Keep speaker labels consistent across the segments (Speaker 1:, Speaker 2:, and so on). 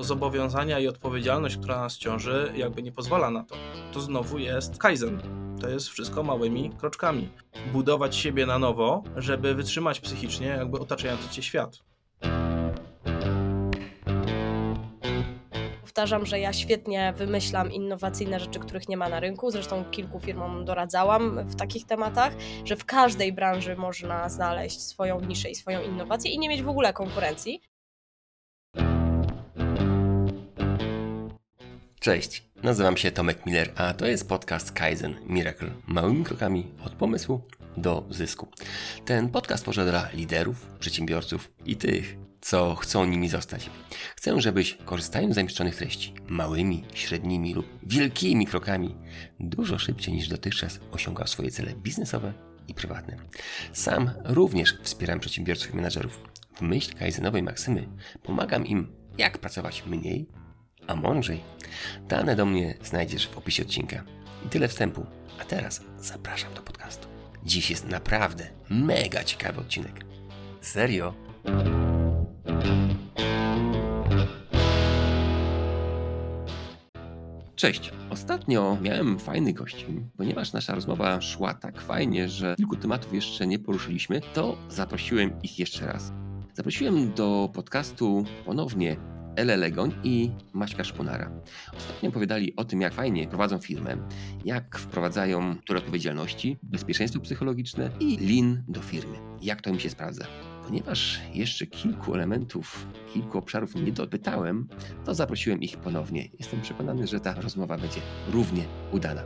Speaker 1: zobowiązania i odpowiedzialność, która nas ciąży, jakby nie pozwala na to. To znowu jest Kaizen. To jest wszystko małymi kroczkami. Budować siebie na nowo, żeby wytrzymać psychicznie jakby otaczający cię świat.
Speaker 2: Powtarzam, że ja świetnie wymyślam innowacyjne rzeczy, których nie ma na rynku. Zresztą kilku firmom doradzałam w takich tematach, że w każdej branży można znaleźć swoją niszę i swoją innowację i nie mieć w ogóle konkurencji.
Speaker 3: Cześć, nazywam się Tomek Miller, a to jest podcast Kaizen Miracle. Małymi krokami od pomysłu do zysku. Ten podcast tworzę dla liderów, przedsiębiorców i tych, co chcą nimi zostać. Chcę, żebyś korzystając z zamieszczonych treści małymi, średnimi lub wielkimi krokami dużo szybciej niż dotychczas osiągał swoje cele biznesowe i prywatne. Sam również wspieram przedsiębiorców i menadżerów. W myśl kaizenowej maksymy pomagam im, jak pracować mniej, a mądrzej. Dane do mnie znajdziesz w opisie odcinka. I tyle wstępu. A teraz zapraszam do podcastu. Dziś jest naprawdę mega ciekawy odcinek. Serio? Cześć. Ostatnio miałem fajny gości. Ponieważ nasza rozmowa szła tak fajnie, że kilku tematów jeszcze nie poruszyliśmy, to zaprosiłem ich jeszcze raz. Zaprosiłem do podcastu ponownie Elę Legoń i Maćka Szponara. Ostatnio opowiadali o tym, jak fajnie prowadzą firmę, jak wprowadzają kulturę odpowiedzialności, bezpieczeństwo psychologiczne i lean do firmy. Jak to im się sprawdza. Ponieważ jeszcze kilku elementów, kilku obszarów nie dopytałem, to zaprosiłem ich ponownie. Jestem przekonany, że ta rozmowa będzie równie udana.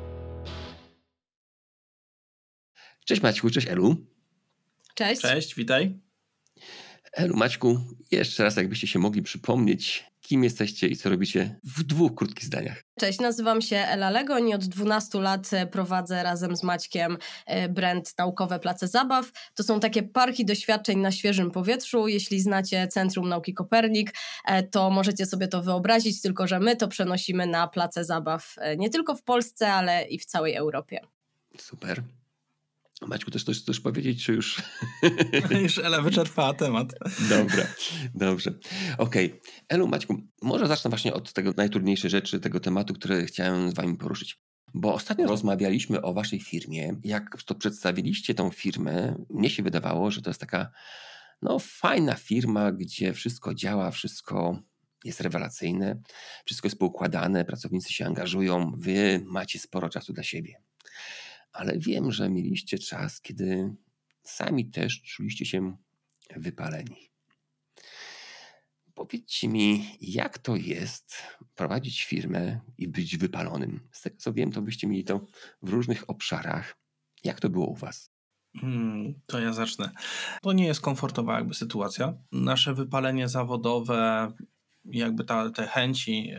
Speaker 3: Cześć Maćku, cześć Elu.
Speaker 2: Cześć.
Speaker 1: Cześć, witaj.
Speaker 3: Elu, Maćku, jeszcze raz jakbyście się mogli przypomnieć, kim jesteście i co robicie w 2 krótkich zdaniach.
Speaker 2: Cześć, nazywam się Ela Legoń i od 12 lat prowadzę razem z Maćkiem brand Naukowe Place Zabaw. To są takie parki doświadczeń na świeżym powietrzu. Jeśli znacie Centrum Nauki Kopernik, to możecie sobie to wyobrazić, tylko że my to przenosimy na place zabaw nie tylko w Polsce, ale i w całej Europie.
Speaker 3: Super. Maćku, też chcesz powiedzieć, czy już...
Speaker 1: Już Ela wyczerpała temat.
Speaker 3: Dobra, dobrze. Okej. Elu, Maćku, może zacznę właśnie od tego najtrudniejszej rzeczy, tego tematu, który chciałem z wami poruszyć. Bo ostatnio rozmawialiśmy o waszej firmie. Jak to przedstawiliście tą firmę, mnie się wydawało, że to jest taka fajna firma, gdzie wszystko działa, wszystko jest rewelacyjne, wszystko jest poukładane, pracownicy się angażują, wy macie sporo czasu dla siebie. Ale wiem, że mieliście czas, kiedy sami też czuliście się wypaleni. Powiedzcie mi, jak to jest prowadzić firmę i być wypalonym? Z tego co wiem, to byście mieli to w różnych obszarach. Jak to było u was?
Speaker 1: To ja zacznę. To nie jest komfortowa jakby sytuacja. Nasze wypalenie zawodowe, jakby te chęci,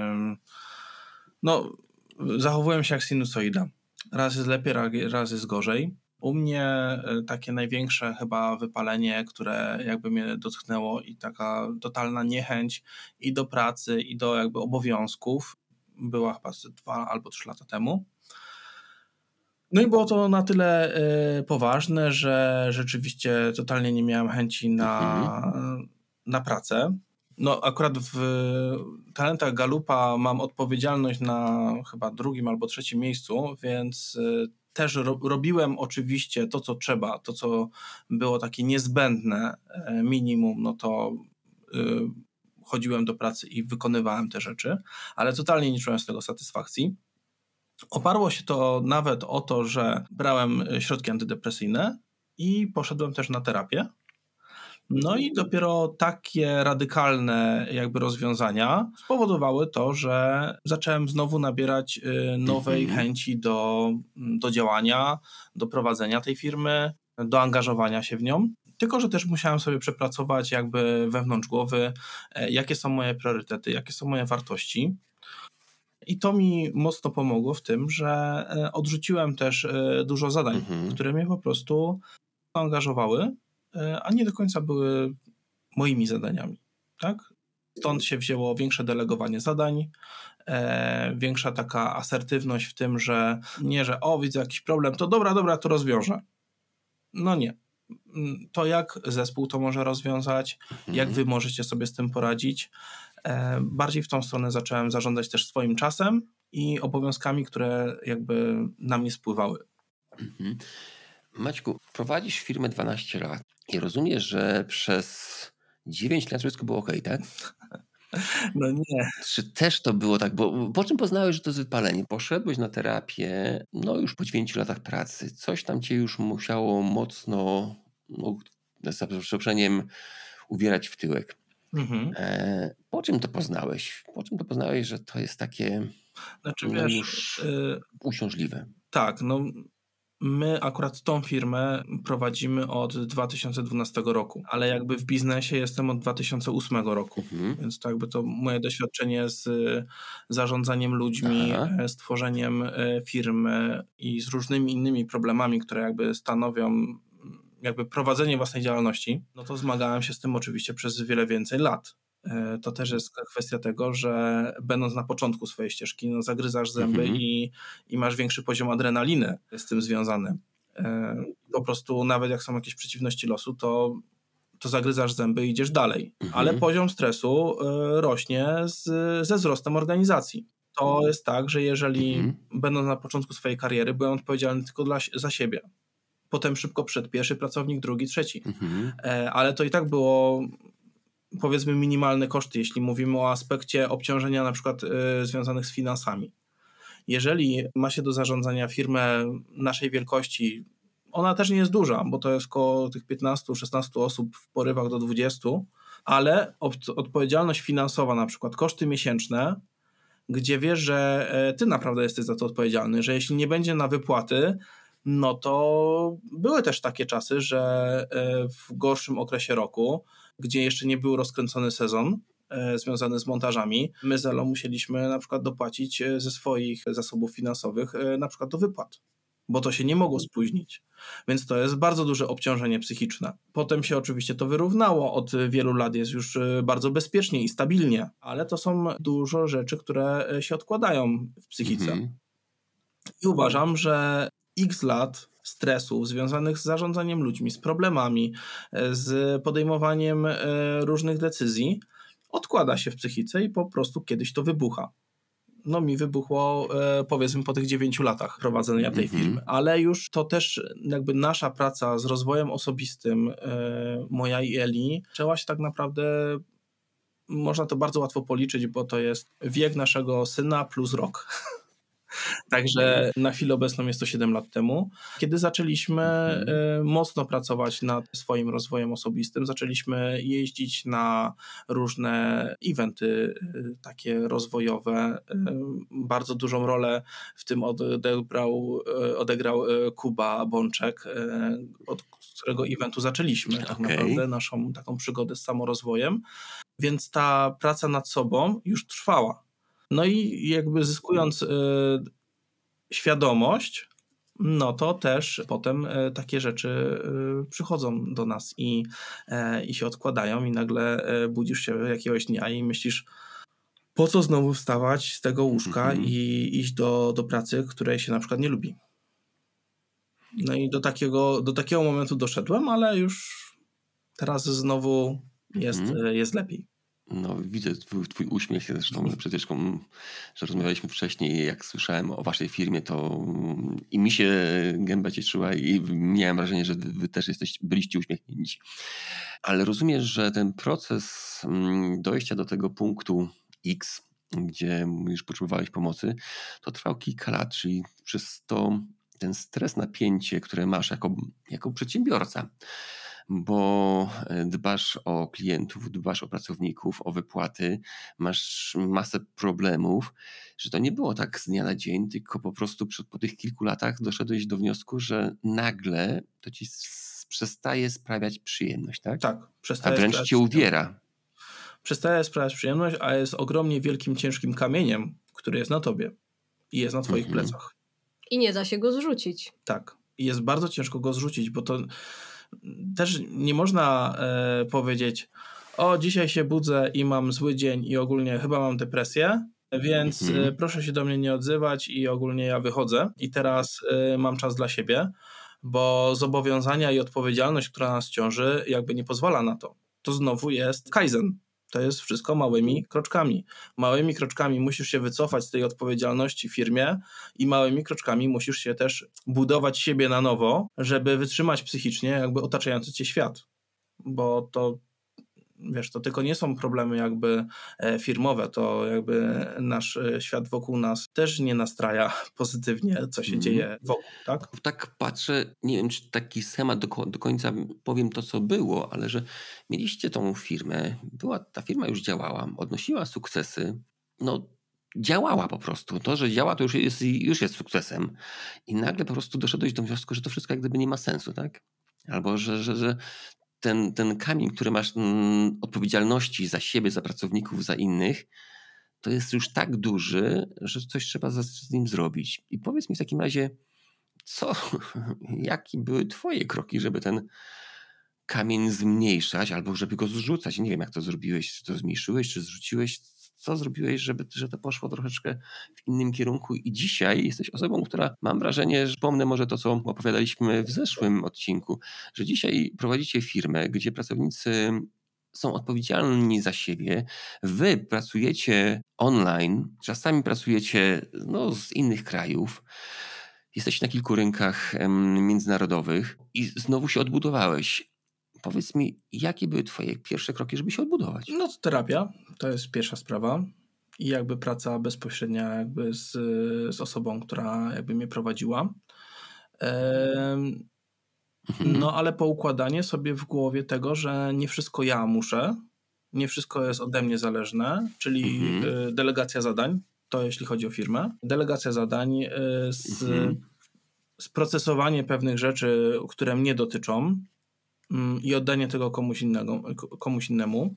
Speaker 1: zachowują się jak sinusoida. Raz jest lepiej, raz jest gorzej. U mnie takie największe chyba wypalenie, które jakby mnie dotknęło i taka totalna niechęć i do pracy, i do jakby obowiązków była chyba 2 albo 3 lata temu. No i było to na tyle poważne, że rzeczywiście totalnie nie miałem chęci na pracę. Akurat w talentach Galupa mam odpowiedzialność na chyba 2. albo 3. miejscu, więc też robiłem oczywiście to, co trzeba, to, co było takie niezbędne minimum, to chodziłem do pracy i wykonywałem te rzeczy, ale totalnie nie czułem z tego satysfakcji. Oparło się to nawet o to, że brałem środki antydepresyjne i poszedłem też na terapię. No i dopiero takie radykalne jakby rozwiązania spowodowały to, że zacząłem znowu nabierać nowej chęci do działania, do prowadzenia tej firmy, do angażowania się w nią. Tylko że też musiałem sobie przepracować jakby wewnątrz głowy, jakie są moje priorytety, jakie są moje wartości. I to mi mocno pomogło w tym, że odrzuciłem też dużo zadań, które mnie po prostu angażowały, a nie do końca były moimi zadaniami, tak? Stąd się wzięło większe delegowanie zadań, większa taka asertywność w tym, że nie, że widzę jakiś problem, to dobra, to rozwiążę. No nie. To jak zespół to może rozwiązać, jak wy możecie sobie z tym poradzić, Bardziej w tą stronę zacząłem zarządzać też swoim czasem i obowiązkami, które jakby na mnie spływały.
Speaker 3: Mhm. Maćku, prowadzisz firmę 12 lat i rozumiesz, że przez 9 lat wszystko było okej, tak?
Speaker 1: No nie.
Speaker 3: Czy też to było tak, bo po czym poznałeś, że to jest wypalenie? Poszedłeś na terapię, no już po 9 latach pracy. Coś tam cię już musiało mocno, no, za przeproszeniem, uwierać w tyłek.
Speaker 1: Mhm.
Speaker 3: Po czym to poznałeś? Po czym to poznałeś, że to jest takie
Speaker 1: Znaczy,
Speaker 3: no
Speaker 1: wiesz,
Speaker 3: już uciążliwe?
Speaker 1: tak, no my akurat tą firmę prowadzimy od 2012 roku, ale jakby w biznesie jestem od 2008 roku, więc to jakby to moje doświadczenie z zarządzaniem ludźmi,
Speaker 3: Aha.
Speaker 1: z tworzeniem firmy i z różnymi innymi problemami, które jakby stanowią jakby prowadzenie własnej działalności, no to zmagałem się z tym oczywiście przez wiele więcej lat. To też jest kwestia tego, że będąc na początku swojej ścieżki, no zagryzasz zęby i masz większy poziom adrenaliny z tym związany. Po prostu nawet jak są jakieś przeciwności losu, to zagryzasz zęby i idziesz dalej. Ale poziom stresu rośnie ze wzrostem organizacji. To jest tak, że jeżeli będąc na początku swojej kariery, byłem odpowiedzialny tylko za siebie. Potem szybko przyszedł pierwszy pracownik, drugi, trzeci. Ale to i tak było, powiedzmy, minimalne koszty, jeśli mówimy o aspekcie obciążenia na przykład związanych z finansami. Jeżeli ma się do zarządzania firmę naszej wielkości, ona też nie jest duża, bo to jest około tych 15-16 osób w porywach do 20, ale odpowiedzialność finansowa, na przykład koszty miesięczne, gdzie wiesz, że ty naprawdę jesteś za to odpowiedzialny, że jeśli nie będzie na wypłaty, no to były też takie czasy, że w gorszym okresie roku, gdzie jeszcze nie był rozkręcony sezon związany z montażami, my z Elą musieliśmy na przykład dopłacić ze swoich zasobów finansowych na przykład do wypłat, bo to się nie mogło spóźnić. Więc to jest bardzo duże obciążenie psychiczne. Potem się oczywiście to wyrównało, od wielu lat jest już bardzo bezpiecznie i stabilnie, ale to są dużo rzeczy, które się odkładają w psychice. I uważam, że x lat stresów związanych z zarządzaniem ludźmi, z problemami, z podejmowaniem różnych decyzji odkłada się w psychice i po prostu kiedyś to wybucha. No mi wybuchło powiedzmy po tych 9 latach prowadzenia tej firmy, ale już to też jakby nasza praca z rozwojem osobistym, moja i Eli, zaczęła się tak naprawdę, można to bardzo łatwo policzyć, bo to jest wiek naszego syna plus rok. Także na chwilę obecną jest to 7 lat temu, kiedy zaczęliśmy mocno pracować nad swoim rozwojem osobistym. Zaczęliśmy jeździć na różne eventy takie rozwojowe. Bardzo dużą rolę w tym odegrał Kuba Bączek, od którego eventu zaczęliśmy tak naprawdę naszą taką przygodę z samorozwojem. Więc ta praca nad sobą już trwała. No i jakby zyskując świadomość, no to też potem takie rzeczy przychodzą do nas i się odkładają i nagle budzisz się jakiegoś dnia i myślisz, po co znowu wstawać z tego łóżka i iść do pracy, której się na przykład nie lubi. No i do takiego momentu doszedłem, ale już teraz znowu jest lepiej.
Speaker 3: No widzę twój uśmiech, zresztą przecież, że rozmawialiśmy wcześniej, jak słyszałem o waszej firmie, to i mi się gęba cieszyła i miałem wrażenie, że wy też byliście uśmiechnięci. Ale rozumiesz, że ten proces dojścia do tego punktu X, gdzie już potrzebowałeś pomocy, to trwał kilka lat, czyli przez to ten stres, napięcie, które masz jako przedsiębiorca, bo dbasz o klientów, dbasz o pracowników, o wypłaty, masz masę problemów, że to nie było tak z dnia na dzień, tylko po prostu po tych kilku latach doszedłeś do wniosku, że nagle to ci przestaje sprawiać przyjemność, tak?
Speaker 1: Tak.
Speaker 3: A wręcz cię uwiera.
Speaker 1: Przestaje sprawiać przyjemność, a jest ogromnie wielkim, ciężkim kamieniem, który jest na tobie i jest na twoich plecach.
Speaker 2: I nie da się go zrzucić.
Speaker 1: Tak. I jest bardzo ciężko go zrzucić, bo to też nie można powiedzieć, o dzisiaj się budzę i mam zły dzień i ogólnie chyba mam depresję, więc proszę się do mnie nie odzywać i ogólnie ja wychodzę i teraz mam czas dla siebie, bo zobowiązania i odpowiedzialność, która nas ciąży, jakby nie pozwala na to. To znowu jest Kaizen. To jest wszystko małymi kroczkami. Małymi kroczkami musisz się wycofać z tej odpowiedzialności w firmie i małymi kroczkami musisz się też budować siebie na nowo, żeby wytrzymać psychicznie jakby otaczający cię świat. Bo to, wiesz, to tylko nie są problemy jakby firmowe, to jakby nasz świat wokół nas też nie nastraja pozytywnie, co się dzieje wokół, tak?
Speaker 3: Tak patrzę, nie wiem, czy taki schemat do końca powiem to, co było, ale że mieliście tą firmę, ta firma już działała, odnosiła sukcesy, no działała po prostu. To, że działa, to już jest sukcesem. I nagle po prostu doszedłeś do wniosku, że to wszystko jak gdyby nie ma sensu, tak? Albo, że ten kamień, który masz odpowiedzialności za siebie, za pracowników, za innych, to jest już tak duży, że coś trzeba z nim zrobić. I powiedz mi w takim razie, jakie były twoje kroki, żeby ten kamień zmniejszać albo żeby go zrzucać? Nie wiem, jak to zrobiłeś, czy to zmniejszyłeś, czy zrzuciłeś. Co zrobiłeś, że to poszło troszeczkę w innym kierunku i dzisiaj jesteś osobą, która, mam wrażenie, że wspomnę może to, co opowiadaliśmy w zeszłym odcinku, że dzisiaj prowadzicie firmę, gdzie pracownicy są odpowiedzialni za siebie, wy pracujecie online, czasami pracujecie z innych krajów, jesteście na kilku rynkach międzynarodowych i znowu się odbudowałeś. Powiedz mi, jakie były twoje pierwsze kroki, żeby się odbudować?
Speaker 1: No to terapia, to jest pierwsza sprawa i jakby praca bezpośrednia jakby z osobą, która jakby mnie prowadziła. No ale poukładanie sobie w głowie tego, że nie wszystko ja muszę, nie wszystko jest ode mnie zależne, czyli delegacja zadań, to jeśli chodzi o firmę. Delegacja zadań, sprocesowanie pewnych rzeczy, które mnie dotyczą, i oddanie tego komuś innemu.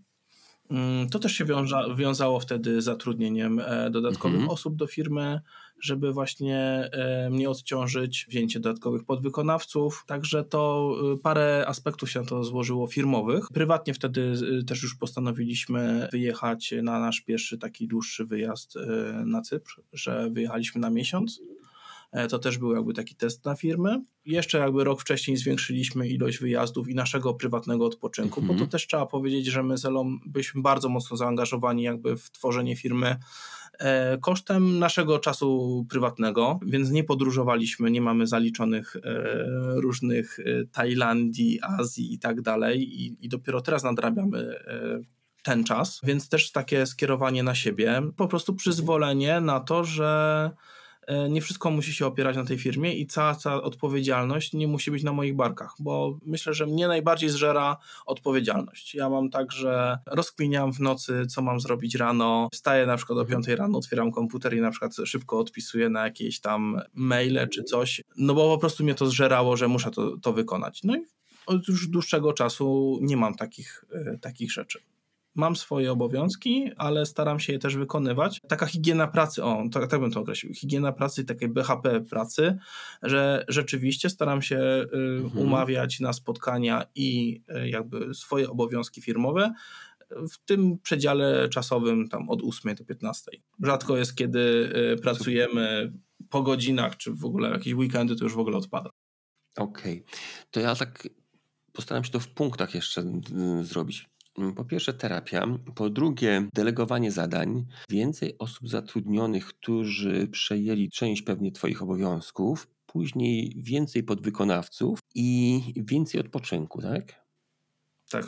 Speaker 1: To też się wiązało wtedy zatrudnieniem dodatkowych osób do firmy, żeby właśnie mnie odciążyć, wzięcie dodatkowych podwykonawców. Także to parę aspektów się na to złożyło firmowych. Prywatnie wtedy też już postanowiliśmy wyjechać na nasz pierwszy taki dłuższy wyjazd na Cypr, że wyjechaliśmy na miesiąc. To też był jakby taki test na firmy. Jeszcze jakby rok wcześniej zwiększyliśmy ilość wyjazdów i naszego prywatnego odpoczynku, bo to też trzeba powiedzieć, że my z Elą byliśmy bardzo mocno zaangażowani jakby w tworzenie firmy kosztem naszego czasu prywatnego, więc nie podróżowaliśmy, nie mamy zaliczonych różnych Tajlandii, Azji i tak dalej i dopiero teraz nadrabiamy ten czas, więc też takie skierowanie na siebie, po prostu przyzwolenie na to, że nie wszystko musi się opierać na tej firmie i cała odpowiedzialność nie musi być na moich barkach, bo myślę, że mnie najbardziej zżera odpowiedzialność. Ja mam tak, że rozkminiam w nocy, co mam zrobić rano, wstaję na przykład o 5 rano, otwieram komputer i na przykład szybko odpisuję na jakieś tam maile czy coś, no bo po prostu mnie to zżerało, że muszę to wykonać. No i od już dłuższego czasu nie mam takich rzeczy. Mam swoje obowiązki, ale staram się je też wykonywać. Taka higiena pracy, tak bym to określił, higiena pracy i takie BHP pracy, że rzeczywiście staram się umawiać na spotkania i jakby swoje obowiązki firmowe w tym przedziale czasowym tam od 8 do 15. Rzadko jest, kiedy pracujemy po godzinach, czy w ogóle jakieś weekendy, to już w ogóle odpada.
Speaker 3: Okej. To ja tak postaram się to w punktach jeszcze zrobić. Po pierwsze terapia, po drugie delegowanie zadań, więcej osób zatrudnionych, którzy przejęli część pewnie twoich obowiązków, później więcej podwykonawców i więcej odpoczynku, tak?
Speaker 1: Tak.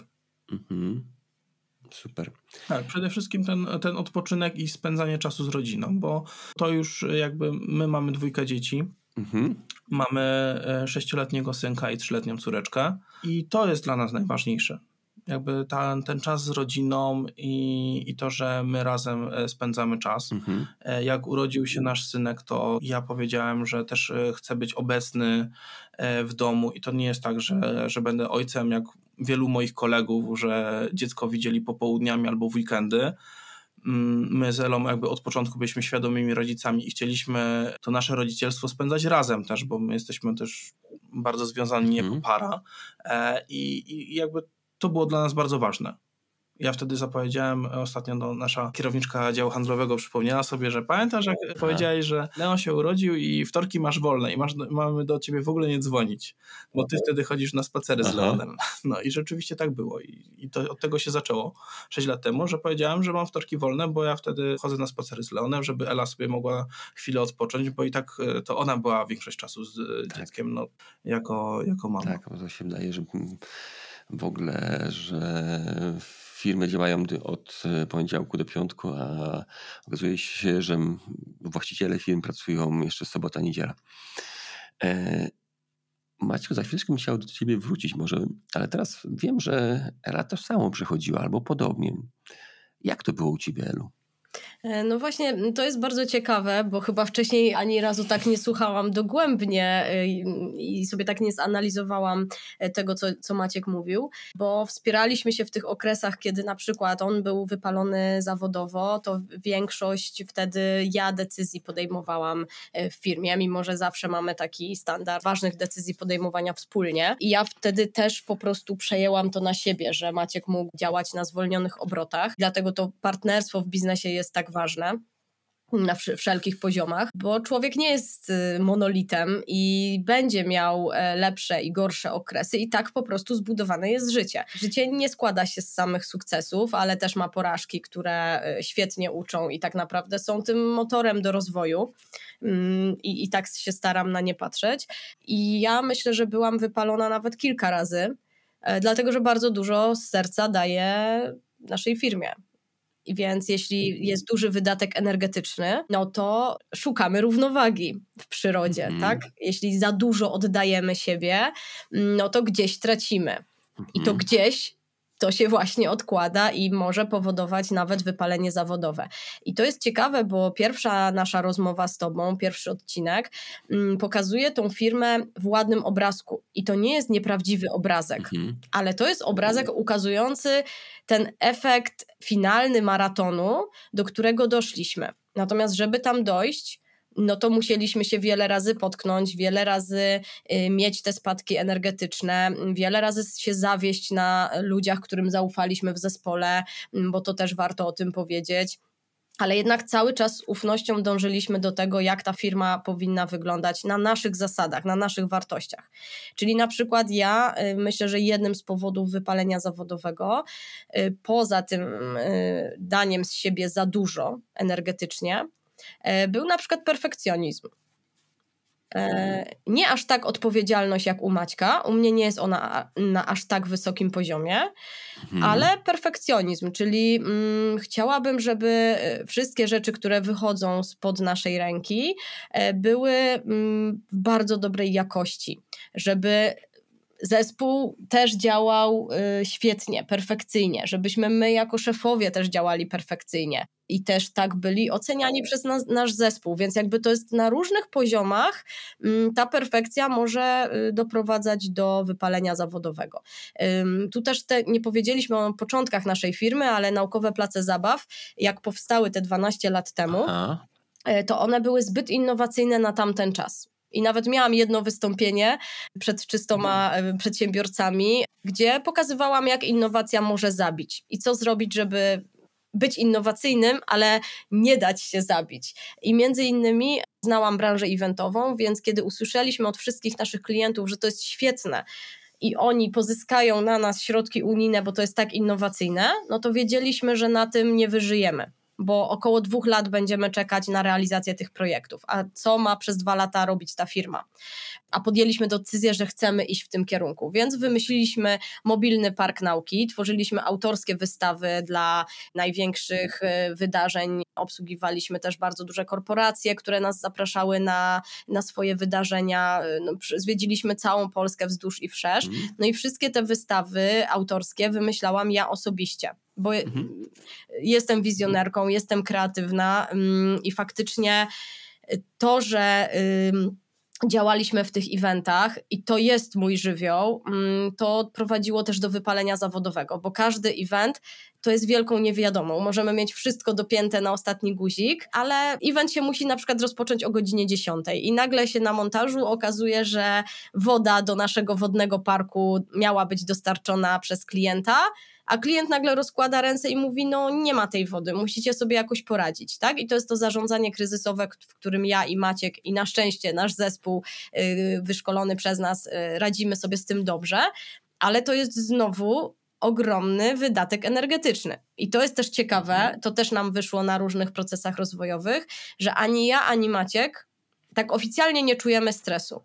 Speaker 3: Super.
Speaker 1: Tak, przede wszystkim ten odpoczynek i spędzanie czasu z rodziną, bo to już jakby my mamy 2 dzieci. Mamy 6-letniego synka i 3-letnią córeczkę i to jest dla nas najważniejsze. Jakby ten czas z rodziną i to, że my razem spędzamy czas. Jak urodził się nasz synek, to ja powiedziałem, że też chcę być obecny w domu i to nie jest tak, że będę ojcem jak wielu moich kolegów, że dziecko widzieli popołudniami albo w weekendy. My z Elą jakby od początku byliśmy świadomymi rodzicami i chcieliśmy to nasze rodzicielstwo spędzać razem też, bo my jesteśmy też bardzo związani jako para i jakby to było dla nas bardzo ważne. Ja wtedy zapowiedziałem ostatnio, nasza kierowniczka działu handlowego przypomniała sobie, że pamiętasz, jak powiedziałeś, że Leon się urodził i wtorki masz wolne i mamy do ciebie w ogóle nie dzwonić, bo ty wtedy chodzisz na spacery z Leonem. No i rzeczywiście tak było i to od tego się zaczęło 6 lat temu, że powiedziałem, że mam wtorki wolne, bo ja wtedy chodzę na spacery z Leonem, żeby Ela sobie mogła chwilę odpocząć, bo i tak to ona była większość czasu z dzieckiem, no, jako mama.
Speaker 3: Tak, bo to się wydaje, że w ogóle, że firmy działają od poniedziałku do piątku, a okazuje się, że właściciele firm pracują jeszcze sobota, niedziela. Maciu, za chwileczkę bym chciał do ciebie wrócić może, ale teraz wiem, że Ela to samo przechodziła albo podobnie. Jak to było u ciebie, Elu?
Speaker 2: No właśnie, to jest bardzo ciekawe, bo chyba wcześniej ani razu tak nie słuchałam dogłębnie i sobie tak nie zanalizowałam tego, co Maciek mówił, bo wspieraliśmy się w tych okresach, kiedy na przykład on był wypalony zawodowo, to większość wtedy ja decyzji podejmowałam w firmie, mimo że zawsze mamy taki standard ważnych decyzji podejmowania wspólnie i ja wtedy też po prostu przejęłam to na siebie, że Maciek mógł działać na zwolnionych obrotach, dlatego to partnerstwo w biznesie jest tak ważne na wszelkich poziomach, bo człowiek nie jest monolitem i będzie miał lepsze i gorsze okresy i tak po prostu zbudowane jest życie. Życie nie składa się z samych sukcesów, ale też ma porażki, które świetnie uczą i tak naprawdę są tym motorem do rozwoju i tak się staram na nie patrzeć. I ja myślę, że byłam wypalona nawet kilka razy, dlatego że bardzo dużo z serca daję naszej firmie. I więc jeśli jest duży wydatek energetyczny, no to szukamy równowagi w przyrodzie, tak? Jeśli za dużo oddajemy siebie, no to gdzieś tracimy. I to gdzieś to się właśnie odkłada i może powodować nawet wypalenie zawodowe. I to jest ciekawe, bo pierwsza nasza rozmowa z tobą, pierwszy odcinek pokazuje tą firmę w ładnym obrazku. I to nie jest nieprawdziwy obrazek, ale to jest obrazek ukazujący ten efekt finalny maratonu, do którego doszliśmy. Natomiast żeby tam dojść, no to musieliśmy się wiele razy potknąć, wiele razy mieć te spadki energetyczne, wiele razy się zawieść na ludziach, którym zaufaliśmy w zespole, bo to też warto o tym powiedzieć. Ale jednak cały czas z ufnością dążyliśmy do tego, jak ta firma powinna wyglądać na naszych zasadach, na naszych wartościach. Czyli na przykład ja myślę, że jednym z powodów wypalenia zawodowego, poza tym daniem z siebie za dużo energetycznie, był na przykład perfekcjonizm. Nie aż tak odpowiedzialność jak u Maćka, u mnie nie jest ona na aż tak wysokim poziomie, ale perfekcjonizm, czyli chciałabym, żeby wszystkie rzeczy, które wychodzą spod naszej ręki, były w bardzo dobrej jakości, żeby zespół też działał świetnie, perfekcyjnie, żebyśmy my jako szefowie też działali perfekcyjnie i też tak byli oceniani przez nasz zespół, więc jakby to jest na różnych poziomach ta perfekcja może doprowadzać do wypalenia zawodowego. Tu też nie powiedzieliśmy o początkach naszej firmy, ale naukowe place zabaw, jak powstały te 12 lat temu, to one były zbyt innowacyjne na tamten czas. I nawet miałam jedno wystąpienie przed 300 przedsiębiorcami, gdzie pokazywałam, jak innowacja może zabić i co zrobić, żeby być innowacyjnym, ale nie dać się zabić. I między innymi znałam branżę eventową, więc kiedy usłyszeliśmy od wszystkich naszych klientów, że to jest świetne i oni pozyskają na nas środki unijne, bo to jest tak innowacyjne, no to wiedzieliśmy, że na tym nie wyżyjemy, bo około 2 lat będziemy czekać na realizację tych projektów. A co ma przez 2 lata robić ta firma? A podjęliśmy decyzję, że chcemy iść w tym kierunku, więc wymyśliliśmy mobilny park nauki, tworzyliśmy autorskie wystawy dla największych wydarzeń, obsługiwaliśmy też bardzo duże korporacje, które nas zapraszały na swoje wydarzenia, zwiedziliśmy całą Polskę wzdłuż i wszerz, no i wszystkie te wystawy autorskie wymyślałam ja osobiście, bo jestem wizjonerką, jestem kreatywna i faktycznie to, że działaliśmy w tych eventach i to jest mój żywioł, to prowadziło też do wypalenia zawodowego, bo każdy event to jest wielką niewiadomą. Możemy mieć wszystko dopięte na ostatni guzik, ale event się musi na przykład rozpocząć o godzinie 10 i nagle się na montażu okazuje, że woda do naszego wodnego parku miała być dostarczona przez klienta, a klient nagle rozkłada ręce i mówi, no nie ma tej wody, musicie sobie jakoś poradzić, tak? I to jest to zarządzanie kryzysowe, w którym ja i Maciek i na szczęście nasz zespół wyszkolony przez nas radzimy sobie z tym dobrze, ale to jest znowu ogromny wydatek energetyczny. I to jest też ciekawe, to też nam wyszło na różnych procesach rozwojowych, że ani ja, ani Maciek tak oficjalnie nie czujemy stresu.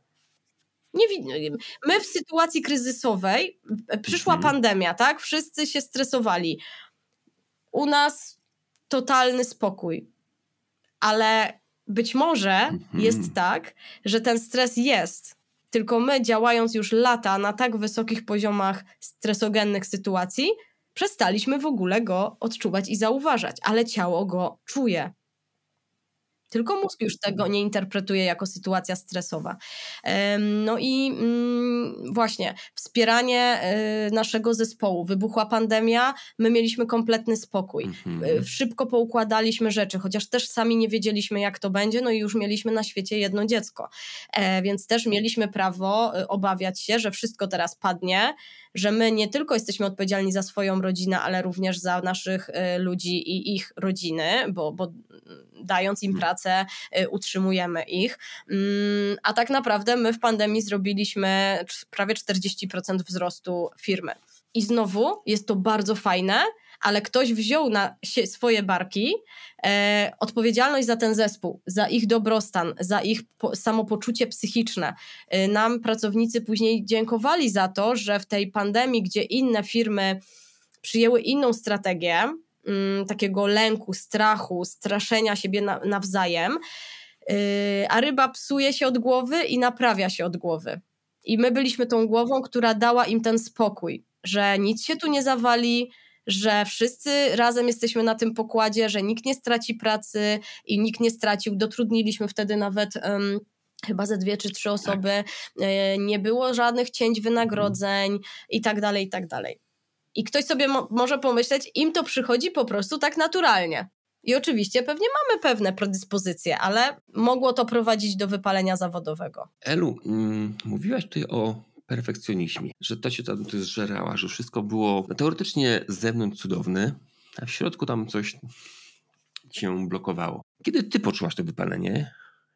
Speaker 2: My w sytuacji kryzysowej, przyszła pandemia, tak? Wszyscy się stresowali. U nas totalny spokój. Ale być może jest tak, że ten stres jest. Tylko my, działając już lata na tak wysokich poziomach stresogennych sytuacji, przestaliśmy w ogóle go odczuwać i zauważać, ale ciało go czuje. Tylko mózg już tego nie interpretuje jako sytuacja stresowa. No i właśnie wspieranie naszego zespołu. Wybuchła pandemia, my mieliśmy kompletny spokój. Szybko poukładaliśmy rzeczy, chociaż też sami nie wiedzieliśmy, jak to będzie, no i już mieliśmy na świecie jedno dziecko. Więc też mieliśmy prawo obawiać się, że wszystko teraz padnie, że my nie tylko jesteśmy odpowiedzialni za swoją rodzinę, ale również za naszych ludzi i ich rodziny, bo dając im pracę, utrzymujemy ich. A tak naprawdę my w pandemii zrobiliśmy prawie 40% wzrostu firmy. I znowu jest to bardzo fajne, ale ktoś wziął na swoje barki odpowiedzialność za ten zespół, za ich dobrostan, za ich samopoczucie psychiczne. Nam pracownicy później dziękowali za to, że w tej pandemii, gdzie inne firmy przyjęły inną strategię, takiego lęku, strachu, straszenia siebie nawzajem, a ryba psuje się od głowy i naprawia się od głowy. I my byliśmy tą głową, która dała im ten spokój, że nic się tu nie zawali, że wszyscy razem jesteśmy na tym pokładzie, że nikt nie straci pracy i nikt nie stracił. Dotrudniliśmy wtedy nawet chyba ze 2 czy 3 osoby. Nie było żadnych cięć wynagrodzeń i tak dalej, i tak dalej. I ktoś sobie może pomyśleć, im to przychodzi po prostu tak naturalnie. I oczywiście pewnie mamy pewne predyspozycje, ale mogło to prowadzić do wypalenia zawodowego.
Speaker 3: Elu, mówiłaś tutaj o perfekcjonizmie, że to się tam zżerała, że wszystko było teoretycznie z zewnątrz cudowne, a w środku tam coś cię blokowało. Kiedy ty poczułaś to wypalenie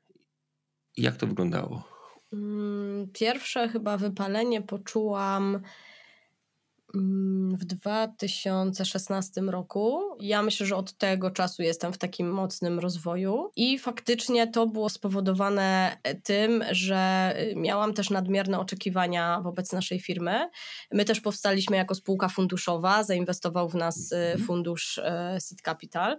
Speaker 3: i jak to wyglądało?
Speaker 2: Pierwsze chyba wypalenie poczułam w 2016 roku. Ja myślę, że od tego czasu jestem w takim mocnym rozwoju i faktycznie to było spowodowane tym, że miałam też nadmierne oczekiwania wobec naszej firmy. My też powstaliśmy jako spółka funduszowa, zainwestował w nas fundusz Seed Capital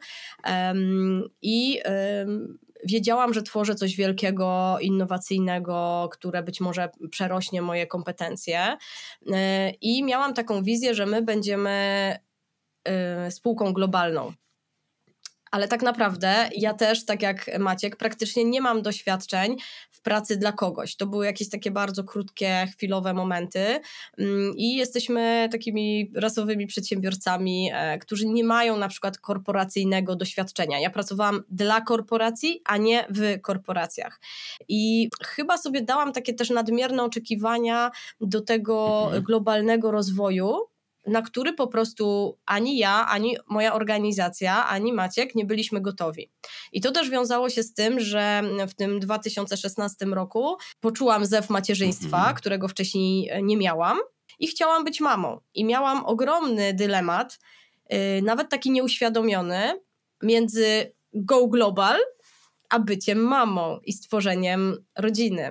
Speaker 2: i wiedziałam, że tworzę coś wielkiego, innowacyjnego, które być może przerośnie moje kompetencje i miałam taką wizję, że my będziemy spółką globalną. Ale tak naprawdę ja też, tak jak Maciek, praktycznie nie mam doświadczeń w pracy dla kogoś. To były jakieś takie bardzo krótkie, chwilowe momenty i jesteśmy takimi rasowymi przedsiębiorcami, którzy nie mają na przykład korporacyjnego doświadczenia. Ja pracowałam dla korporacji, a nie w korporacjach. I chyba sobie dałam takie też nadmierne oczekiwania do tego globalnego rozwoju, na który po prostu ani ja, ani moja organizacja, ani Maciek nie byliśmy gotowi. I to też wiązało się z tym, że w tym 2016 roku poczułam zew macierzyństwa, którego wcześniej nie miałam i chciałam być mamą. I miałam ogromny dylemat, nawet taki nieuświadomiony, między go global, a byciem mamą i stworzeniem rodziny.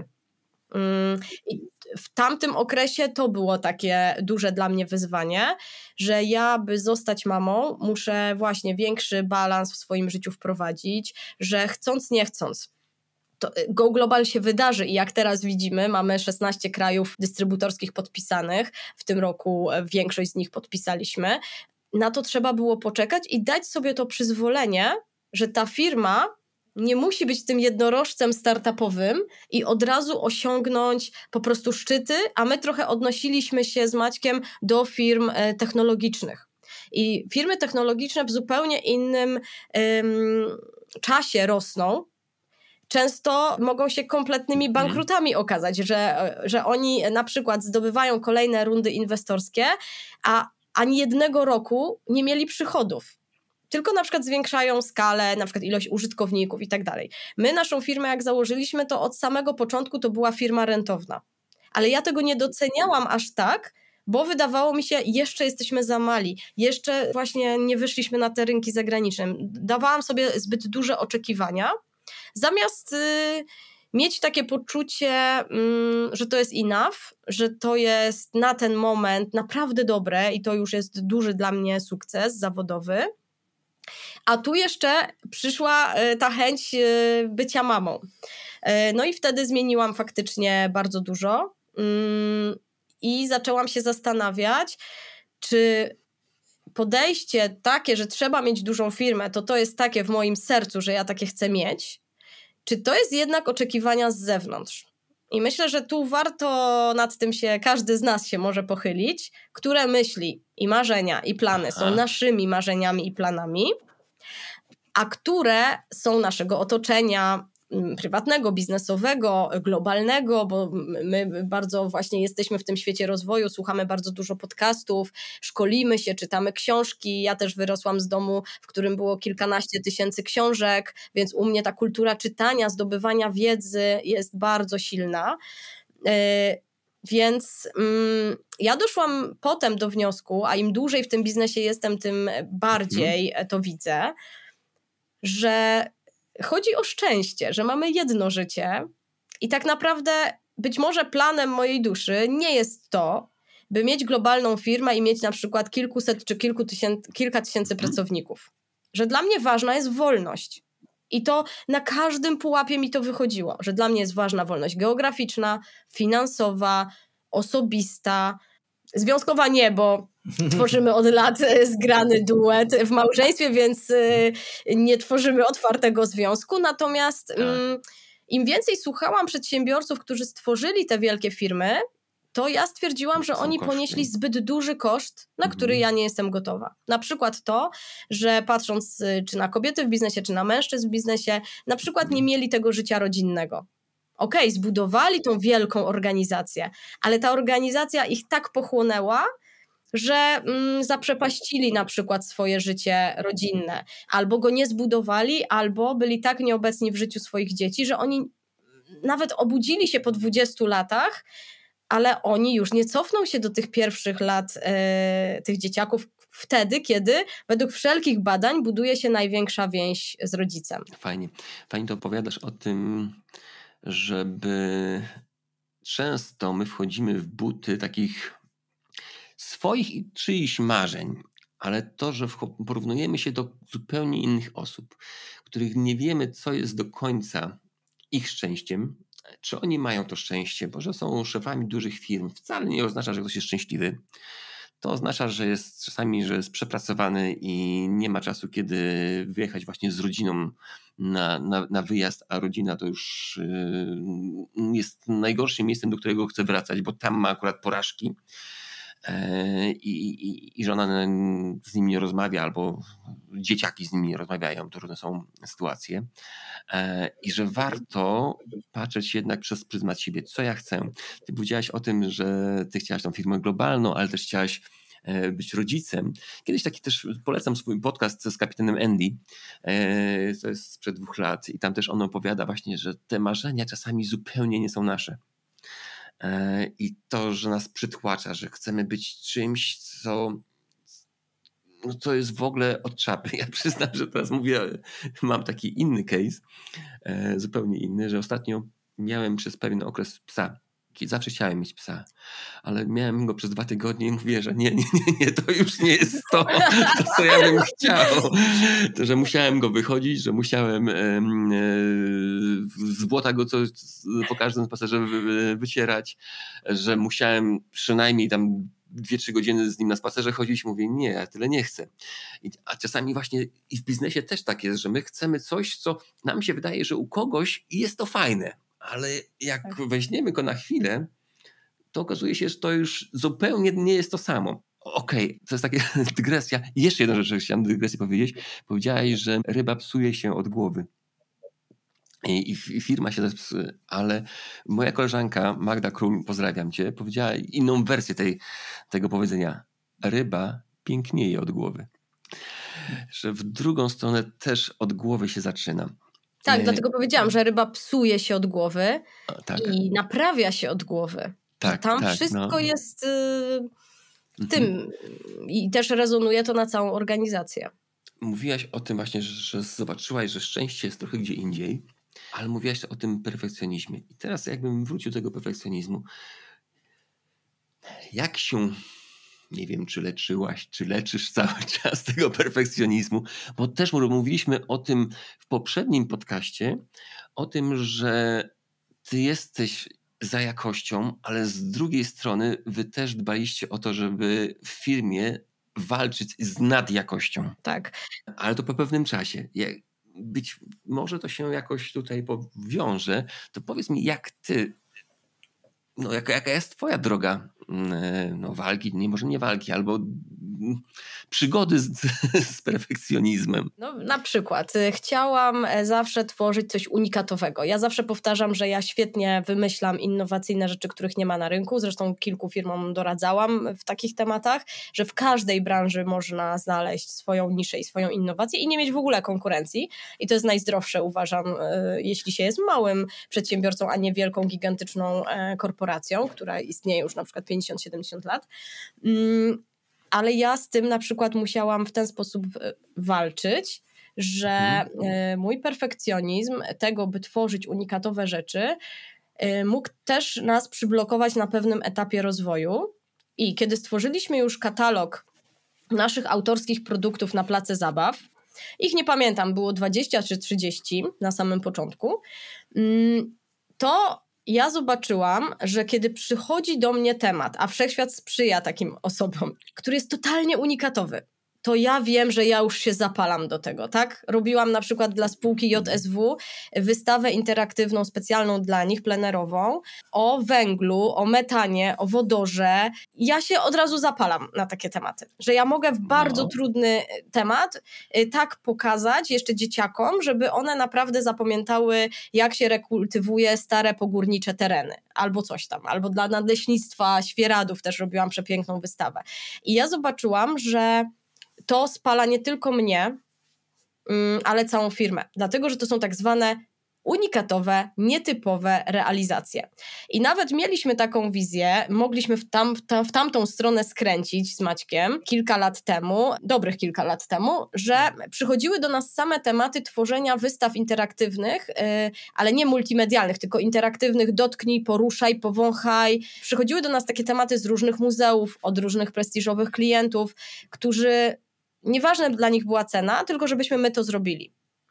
Speaker 2: I w tamtym okresie to było takie duże dla mnie wyzwanie, że ja, by zostać mamą, muszę właśnie większy balans w swoim życiu wprowadzić, że chcąc, nie chcąc. To Go Global się wydarzy i jak teraz widzimy, mamy 16 krajów dystrybutorskich podpisanych, w tym roku większość z nich podpisaliśmy. Na to trzeba było poczekać i dać sobie to przyzwolenie, że ta firma nie musi być tym jednorożcem startupowym i od razu osiągnąć po prostu szczyty, a my trochę odnosiliśmy się z Maćkiem do firm technologicznych. I firmy technologiczne w zupełnie innym czasie rosną. Często mogą się kompletnymi bankrutami okazać, że oni na przykład zdobywają kolejne rundy inwestorskie, ani jednego roku nie mieli przychodów. Tylko na przykład zwiększają skalę, na przykład ilość użytkowników i tak dalej. My naszą firmę jak założyliśmy, to od samego początku to była firma rentowna. Ale ja tego nie doceniałam aż tak, bo wydawało mi się, jeszcze jesteśmy za mali, jeszcze właśnie nie wyszliśmy na te rynki zagraniczne. Dawałam sobie zbyt duże oczekiwania, zamiast mieć takie poczucie, że to jest enough, że to jest na ten moment naprawdę dobre i to już jest duży dla mnie sukces zawodowy. A tu jeszcze przyszła ta chęć bycia mamą. No i wtedy zmieniłam faktycznie bardzo dużo i zaczęłam się zastanawiać, czy podejście takie, że trzeba mieć dużą firmę, to jest takie w moim sercu, że ja takie chcę mieć, czy to jest jednak oczekiwania z zewnątrz. I myślę, że tu warto nad tym każdy z nas się może pochylić, które myśli i marzenia i plany są naszymi marzeniami i planami, a które są naszego otoczenia prywatnego, biznesowego, globalnego, bo my bardzo właśnie jesteśmy w tym świecie rozwoju, słuchamy bardzo dużo podcastów, szkolimy się, czytamy książki. Ja też wyrosłam z domu, w którym było kilkanaście tysięcy książek, więc u mnie ta kultura czytania, zdobywania wiedzy jest bardzo silna. Więc ja doszłam potem do wniosku, a im dłużej w tym biznesie jestem, tym bardziej to widzę, że chodzi o szczęście, że mamy jedno życie i tak naprawdę być może planem mojej duszy nie jest to, by mieć globalną firmę i mieć na przykład kilkuset czy kilka tysięcy pracowników. Że dla mnie ważna jest wolność. I to na każdym pułapie mi to wychodziło, że dla mnie jest ważna wolność geograficzna, finansowa, osobista, związkowa nie, bo tworzymy od lat zgrany duet w małżeństwie, więc nie tworzymy otwartego związku. Natomiast im więcej słuchałam przedsiębiorców, którzy stworzyli te wielkie firmy, to ja stwierdziłam, że oni ponieśli zbyt duży koszt, na który ja nie jestem gotowa. Na przykład to, że patrząc czy na kobiety w biznesie, czy na mężczyzn w biznesie, na przykład nie mieli tego życia rodzinnego. Okej, zbudowali tą wielką organizację, ale ta organizacja ich tak pochłonęła, że zaprzepaścili na przykład swoje życie rodzinne, albo go nie zbudowali, albo byli tak nieobecni w życiu swoich dzieci, że oni nawet obudzili się po 20 latach, ale oni już nie cofną się do tych pierwszych lat tych dzieciaków wtedy, kiedy według wszelkich badań buduje się największa więź z rodzicem.
Speaker 3: Fajnie to opowiadasz o tym, żeby często my wchodzimy w buty takich swoich i czyichś marzeń, ale to, że porównujemy się do zupełnie innych osób, których nie wiemy, co jest do końca ich szczęściem, czy oni mają to szczęście, bo że są szefami dużych firm, wcale nie oznacza, że ktoś jest szczęśliwy. To oznacza, że jest czasami, że jest przepracowany i nie ma czasu, kiedy wyjechać właśnie z rodziną na wyjazd, a rodzina to już jest najgorszym miejscem, do którego chce wracać, bo tam ma akurat porażki i żona z nim nie rozmawia, albo dzieciaki z nim nie rozmawiają, to różne są sytuacje. I że warto patrzeć jednak przez pryzmat siebie, co ja chcę. Ty powiedziałaś o tym, że ty chciałaś tą firmę globalną, ale też chciałaś być rodzicem. Kiedyś taki też polecam swój podcast z kapitanem Andy, to jest sprzed 2 lat i tam też on opowiada właśnie, że te marzenia czasami zupełnie nie są nasze. I to, że nas przytłacza, że chcemy być czymś, co jest w ogóle od czapy. Ja przyznam, że teraz mówię, mam taki inny case, zupełnie inny, że ostatnio miałem przez pewien okres psa. Zawsze chciałem mieć psa, ale miałem go przez 2 tygodnie i mówię, że nie, to już nie jest to, co ja bym chciał. To, że musiałem go wychodzić, że musiałem z błota go po każdym spacerze wycierać, że musiałem przynajmniej tam 2-3 godziny z nim na spacerze chodzić. Mówię, nie, ja tyle nie chcę. A czasami właśnie i w biznesie też tak jest, że my chcemy coś, co nam się wydaje, że u kogoś jest to fajne. Ale jak weźmiemy go na chwilę, to okazuje się, że to już zupełnie nie jest to samo. Okej, to jest taka dygresja. Jeszcze jedną rzecz chciałem dygresję powiedzieć. Powiedziałaś, że ryba psuje się od głowy. I firma się też psuje. Ale moja koleżanka Magda Król, pozdrawiam cię, powiedziała inną wersję tego powiedzenia. Ryba pięknieje od głowy. Że w drugą stronę też od głowy się zaczyna.
Speaker 2: Tak, dlatego powiedziałam, że ryba psuje się od głowy i naprawia się od głowy. Tak, tam wszystko jest w tym i też rezonuje to na całą organizację.
Speaker 3: Mówiłaś o tym właśnie, że zobaczyłaś, że szczęście jest trochę gdzie indziej, ale mówiłaś o tym perfekcjonizmie. I teraz jakbym wrócił do tego perfekcjonizmu, jak się, nie wiem, czy leczyłaś, czy leczysz cały czas tego perfekcjonizmu, bo też mówiliśmy o tym w poprzednim podcaście, o tym, że ty jesteś za jakością, ale z drugiej strony wy też dbaliście o to, żeby w firmie walczyć z nadjakością.
Speaker 2: Tak.
Speaker 3: Ale to po pewnym czasie. Być może to się jakoś tutaj powiąże. To powiedz mi, jak ty, jaka jest twoja droga walki, może nie walki, albo przygody z perfekcjonizmem.
Speaker 2: Na przykład chciałam zawsze tworzyć coś unikatowego. Ja zawsze powtarzam, że ja świetnie wymyślam innowacyjne rzeczy, których nie ma na rynku. Zresztą kilku firmom doradzałam w takich tematach, że w każdej branży można znaleźć swoją niszę i swoją innowację i nie mieć w ogóle konkurencji. I to jest najzdrowsze, uważam, jeśli się jest małym przedsiębiorcą, a nie wielką, gigantyczną korporacją, która istnieje już na przykład 50-70 lat. Ale ja z tym na przykład musiałam w ten sposób walczyć, że mój perfekcjonizm tego, by tworzyć unikatowe rzeczy, mógł też nas przyblokować na pewnym etapie rozwoju. I kiedy stworzyliśmy już katalog naszych autorskich produktów na place zabaw, ich nie pamiętam, było 20 czy 30 na samym początku, to ja zobaczyłam, że kiedy przychodzi do mnie temat, a wszechświat sprzyja takim osobom, który jest totalnie unikatowy, to ja wiem, że ja już się zapalam do tego, tak? Robiłam na przykład dla spółki JSW wystawę interaktywną, specjalną dla nich, plenerową, o węglu, o metanie, o wodorze. Ja się od razu zapalam na takie tematy, że ja mogę w bardzo trudny temat tak pokazać jeszcze dzieciakom, żeby one naprawdę zapamiętały, jak się rekultywuje stare pogórnicze tereny, albo coś tam, albo dla nadleśnictwa świeradów też robiłam przepiękną wystawę. I ja zobaczyłam, że to spala nie tylko mnie, ale całą firmę. Dlatego, że to są tak zwane unikatowe, nietypowe realizacje. I nawet mieliśmy taką wizję, mogliśmy w tamtą stronę skręcić z Maćkiem dobrych kilka lat temu, że przychodziły do nas same tematy tworzenia wystaw interaktywnych, ale nie multimedialnych, tylko interaktywnych, dotknij, poruszaj, powąchaj. Przychodziły do nas takie tematy z różnych muzeów, od różnych prestiżowych klientów, którzy nieważne dla nich była cena, tylko żebyśmy my to zrobili.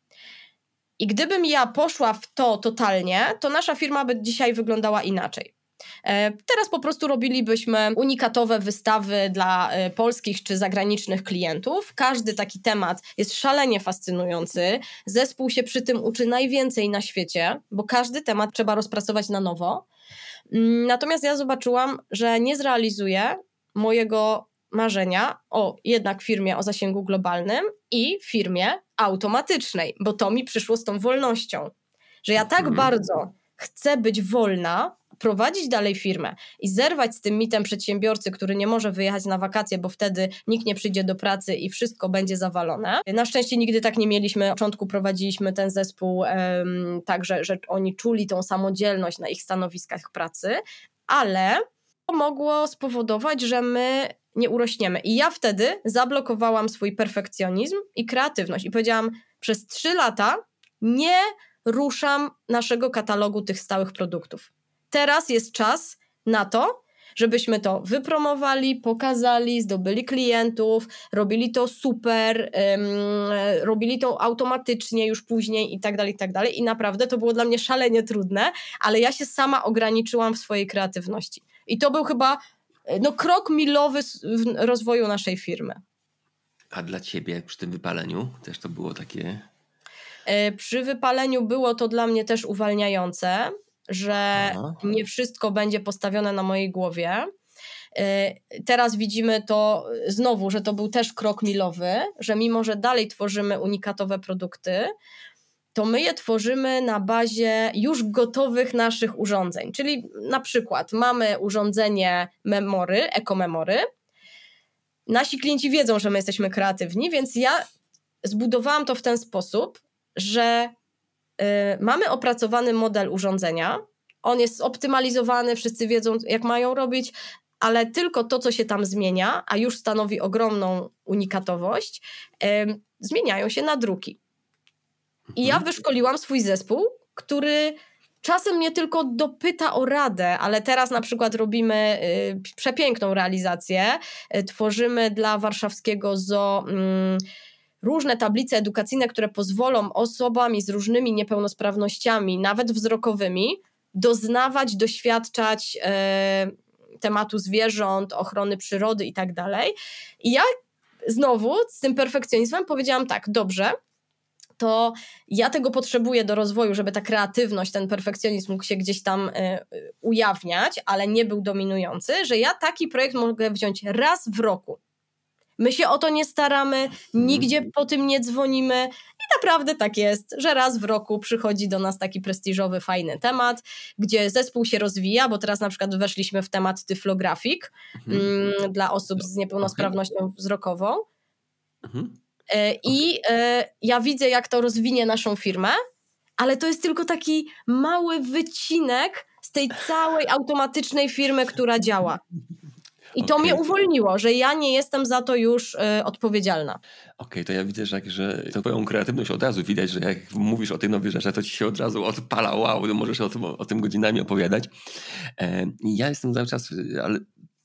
Speaker 2: I gdybym ja poszła w to totalnie, to nasza firma by dzisiaj wyglądała inaczej. Teraz po prostu robilibyśmy unikatowe wystawy dla polskich czy zagranicznych klientów. Każdy taki temat jest szalenie fascynujący. Zespół się przy tym uczy najwięcej na świecie, bo każdy temat trzeba rozpracować na nowo. Natomiast ja zobaczyłam, że nie zrealizuję mojego marzenia o jednak firmie o zasięgu globalnym i firmie automatycznej, bo to mi przyszło z tą wolnością, że ja tak bardzo chcę być wolna, prowadzić dalej firmę i zerwać z tym mitem przedsiębiorcy, który nie może wyjechać na wakacje, bo wtedy nikt nie przyjdzie do pracy i wszystko będzie zawalone. Na szczęście nigdy tak nie mieliśmy. Na początku prowadziliśmy ten zespół tak, że oni czuli tą samodzielność na ich stanowiskach pracy, ale to mogło spowodować, że my nie urośniemy. I ja wtedy zablokowałam swój perfekcjonizm i kreatywność i powiedziałam, przez 3 lata nie ruszam naszego katalogu tych stałych produktów. Teraz jest czas na to, żebyśmy to wypromowali, pokazali, zdobyli klientów, robili to super, robili to automatycznie już później i tak dalej, i tak dalej. I naprawdę to było dla mnie szalenie trudne, ale ja się sama ograniczyłam w swojej kreatywności. I to był chyba krok milowy w rozwoju naszej firmy.
Speaker 3: A dla ciebie przy tym wypaleniu też to było takie...
Speaker 2: Przy wypaleniu było to dla mnie też uwalniające, że nie wszystko będzie postawione na mojej głowie. Teraz widzimy to znowu, że to był też krok milowy, że mimo, że dalej tworzymy unikatowe produkty, to my je tworzymy na bazie już gotowych naszych urządzeń. Czyli na przykład mamy urządzenie memory, ekomemory nasi klienci wiedzą, że my jesteśmy kreatywni, więc ja zbudowałam to w ten sposób, że mamy opracowany model urządzenia, on jest zoptymalizowany, wszyscy wiedzą, jak mają robić, ale tylko to, co się tam zmienia, a już stanowi ogromną unikatowość, zmieniają się na druki. I ja wyszkoliłam swój zespół, który czasem mnie tylko dopyta o radę, ale teraz na przykład robimy przepiękną realizację. Tworzymy dla warszawskiego zoo różne tablice edukacyjne, które pozwolą osobom z różnymi niepełnosprawnościami, nawet wzrokowymi, doznawać, doświadczać tematu zwierząt, ochrony przyrody i tak dalej. I ja znowu z tym perfekcjonizmem powiedziałam tak, dobrze, to ja tego potrzebuję do rozwoju, żeby ta kreatywność, ten perfekcjonizm mógł się gdzieś tam ujawniać, ale nie był dominujący, że ja taki projekt mogę wziąć raz w roku. My się o to nie staramy, nigdzie po tym nie dzwonimy i naprawdę tak jest, że raz w roku przychodzi do nas taki prestiżowy, fajny temat, gdzie zespół się rozwija, bo teraz na przykład weszliśmy w temat tyflografik dla osób z niepełnosprawnością wzrokową. I ja widzę, jak to rozwinie naszą firmę, ale to jest tylko taki mały wycinek z tej całej automatycznej firmy, która działa. I to mnie uwolniło, że ja nie jestem za to już odpowiedzialna.
Speaker 3: Okej, to ja widzę, że twoją kreatywność od razu widać, że jak mówisz o tej nowej rzeczy, to ci się od razu odpala, wow, to możesz o tym godzinami opowiadać. Ja jestem cały czas, ale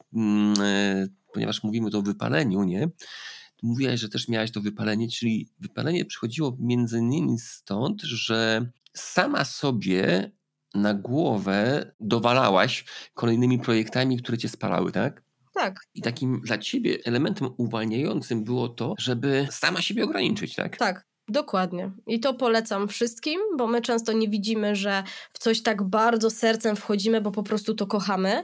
Speaker 3: ponieważ mówimy tu o wypaleniu, nie? Mówiłaś, że też miałaś to wypalenie, czyli wypalenie przychodziło między innymi stąd, że sama sobie na głowę dowalałaś kolejnymi projektami, które cię spalały, tak?
Speaker 2: Tak.
Speaker 3: I takim dla ciebie elementem uwalniającym było to, żeby sama siebie ograniczyć, tak?
Speaker 2: Tak, dokładnie. I to polecam wszystkim, bo my często nie widzimy, że w coś tak bardzo sercem wchodzimy, bo po prostu to kochamy.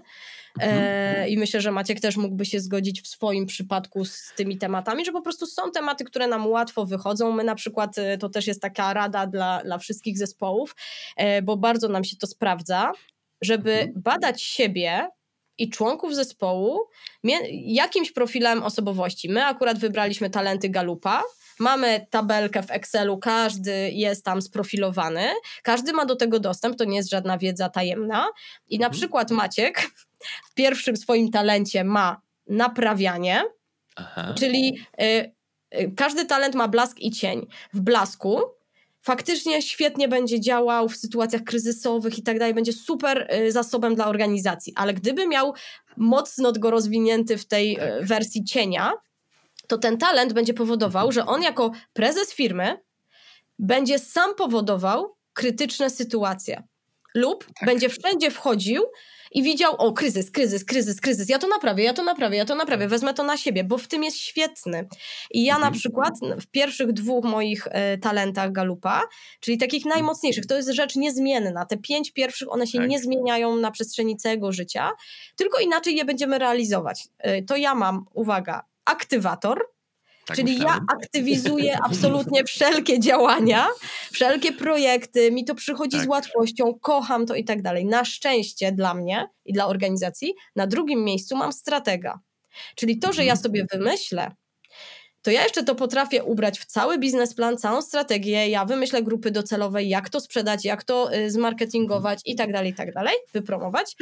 Speaker 2: I myślę, że Maciek też mógłby się zgodzić w swoim przypadku z tymi tematami, że po prostu są tematy, które nam łatwo wychodzą. My na przykład, to też jest taka rada dla wszystkich zespołów, bo bardzo nam się to sprawdza, żeby badać siebie i członków zespołu jakimś profilem osobowości. My akurat wybraliśmy talenty Galupa. Mamy tabelkę w Excelu, każdy jest tam sprofilowany, każdy ma do tego dostęp, to nie jest żadna wiedza tajemna. I na przykład Maciek w pierwszym swoim talencie ma naprawianie, czyli każdy talent ma blask i cień. W blasku faktycznie świetnie będzie działał w sytuacjach kryzysowych i tak dalej, będzie super zasobem dla organizacji, ale gdyby miał mocno go rozwinięty w tej wersji cienia, to ten talent będzie powodował, że on jako prezes firmy będzie sam powodował krytyczne sytuacje lub będzie wszędzie wchodził i widział, kryzys, ja to naprawię, wezmę to na siebie, bo w tym jest świetny. I ja na przykład w pierwszych 2 moich talentach Galupa, czyli takich najmocniejszych, to jest rzecz niezmienna, te 5 pierwszych, one się nie zmieniają na przestrzeni całego życia, tylko inaczej je będziemy realizować. To ja mam, uwaga, aktywator, czyli myślałem. Ja aktywizuję absolutnie wszelkie działania, wszelkie projekty, mi to przychodzi z łatwością, kocham to i tak dalej. Na szczęście dla mnie i dla organizacji na drugim miejscu mam stratega. Czyli to, że ja sobie wymyślę, to ja jeszcze to potrafię ubrać w cały biznesplan, całą strategię, ja wymyślę grupy docelowe, jak to sprzedać, jak to zmarketingować i tak dalej, wypromować.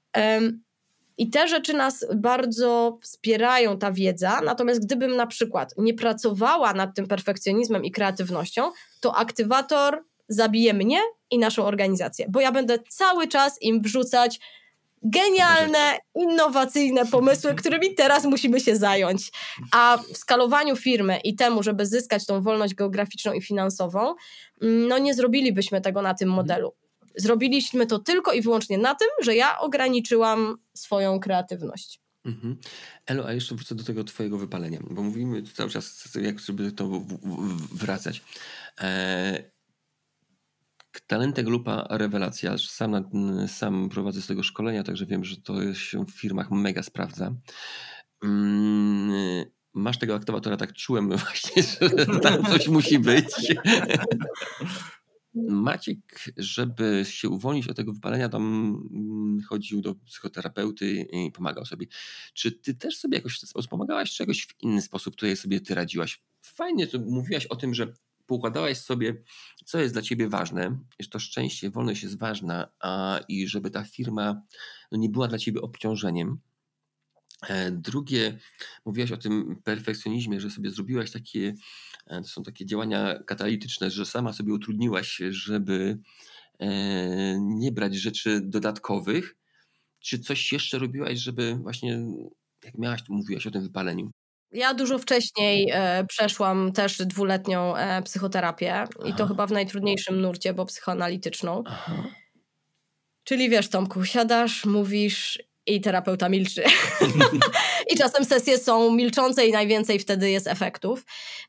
Speaker 2: I te rzeczy nas bardzo wspierają, ta wiedza, natomiast gdybym na przykład nie pracowała nad tym perfekcjonizmem i kreatywnością, to aktywator zabije mnie i naszą organizację, bo ja będę cały czas im wrzucać genialne, innowacyjne pomysły, którymi teraz musimy się zająć. A w skalowaniu firmy i temu, żeby zyskać tą wolność geograficzną i finansową, no nie zrobilibyśmy tego na tym modelu. Zrobiliśmy to tylko i wyłącznie na tym, że ja ograniczyłam swoją kreatywność.
Speaker 3: Elo, a jeszcze wrócę do tego twojego wypalenia, bo mówimy cały czas, jak żeby to wracać. Talenty Galupa, rewelacja. Sam prowadzę z tego szkolenia, także wiem, że to się w firmach mega sprawdza. Masz tego aktywatora, tak czułem właśnie, że tam coś musi być. Maciek, żeby się uwolnić od tego wypalenia, tam chodził do psychoterapeuty i pomagał sobie. Czy ty też sobie jakoś w ten sposób pomagałaś, czy jakoś w inny sposób tutaj sobie ty radziłaś? Fajnie, to mówiłaś o tym, że poukładałaś sobie, co jest dla ciebie ważne, że to szczęście, wolność jest ważna, i żeby ta firma nie była dla ciebie obciążeniem. Drugie, mówiłaś o tym perfekcjonizmie, że sobie zrobiłaś takie, to są takie działania katalityczne, że sama sobie utrudniłaś, żeby nie brać rzeczy dodatkowych. Czy coś jeszcze robiłaś, żeby właśnie, jak mówiłaś o tym wypaleniu?
Speaker 2: Ja dużo wcześniej przeszłam też 2-letnią psychoterapię i to chyba w najtrudniejszym nurcie, bo psychoanalityczną.
Speaker 3: Aha.
Speaker 2: Czyli wiesz, Tomku, siadasz, mówisz i terapeuta milczy. I czasem sesje są milczące i najwięcej wtedy jest efektów.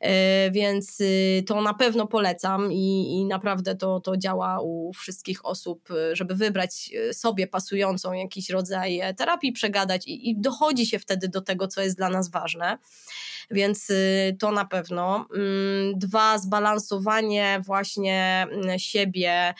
Speaker 2: Więc to na pewno polecam i naprawdę to działa u wszystkich osób, żeby wybrać sobie pasującą jakiś rodzaj terapii, przegadać i dochodzi się wtedy do tego, co jest dla nas ważne. Więc to na pewno. 2, zbalansowanie właśnie siebie.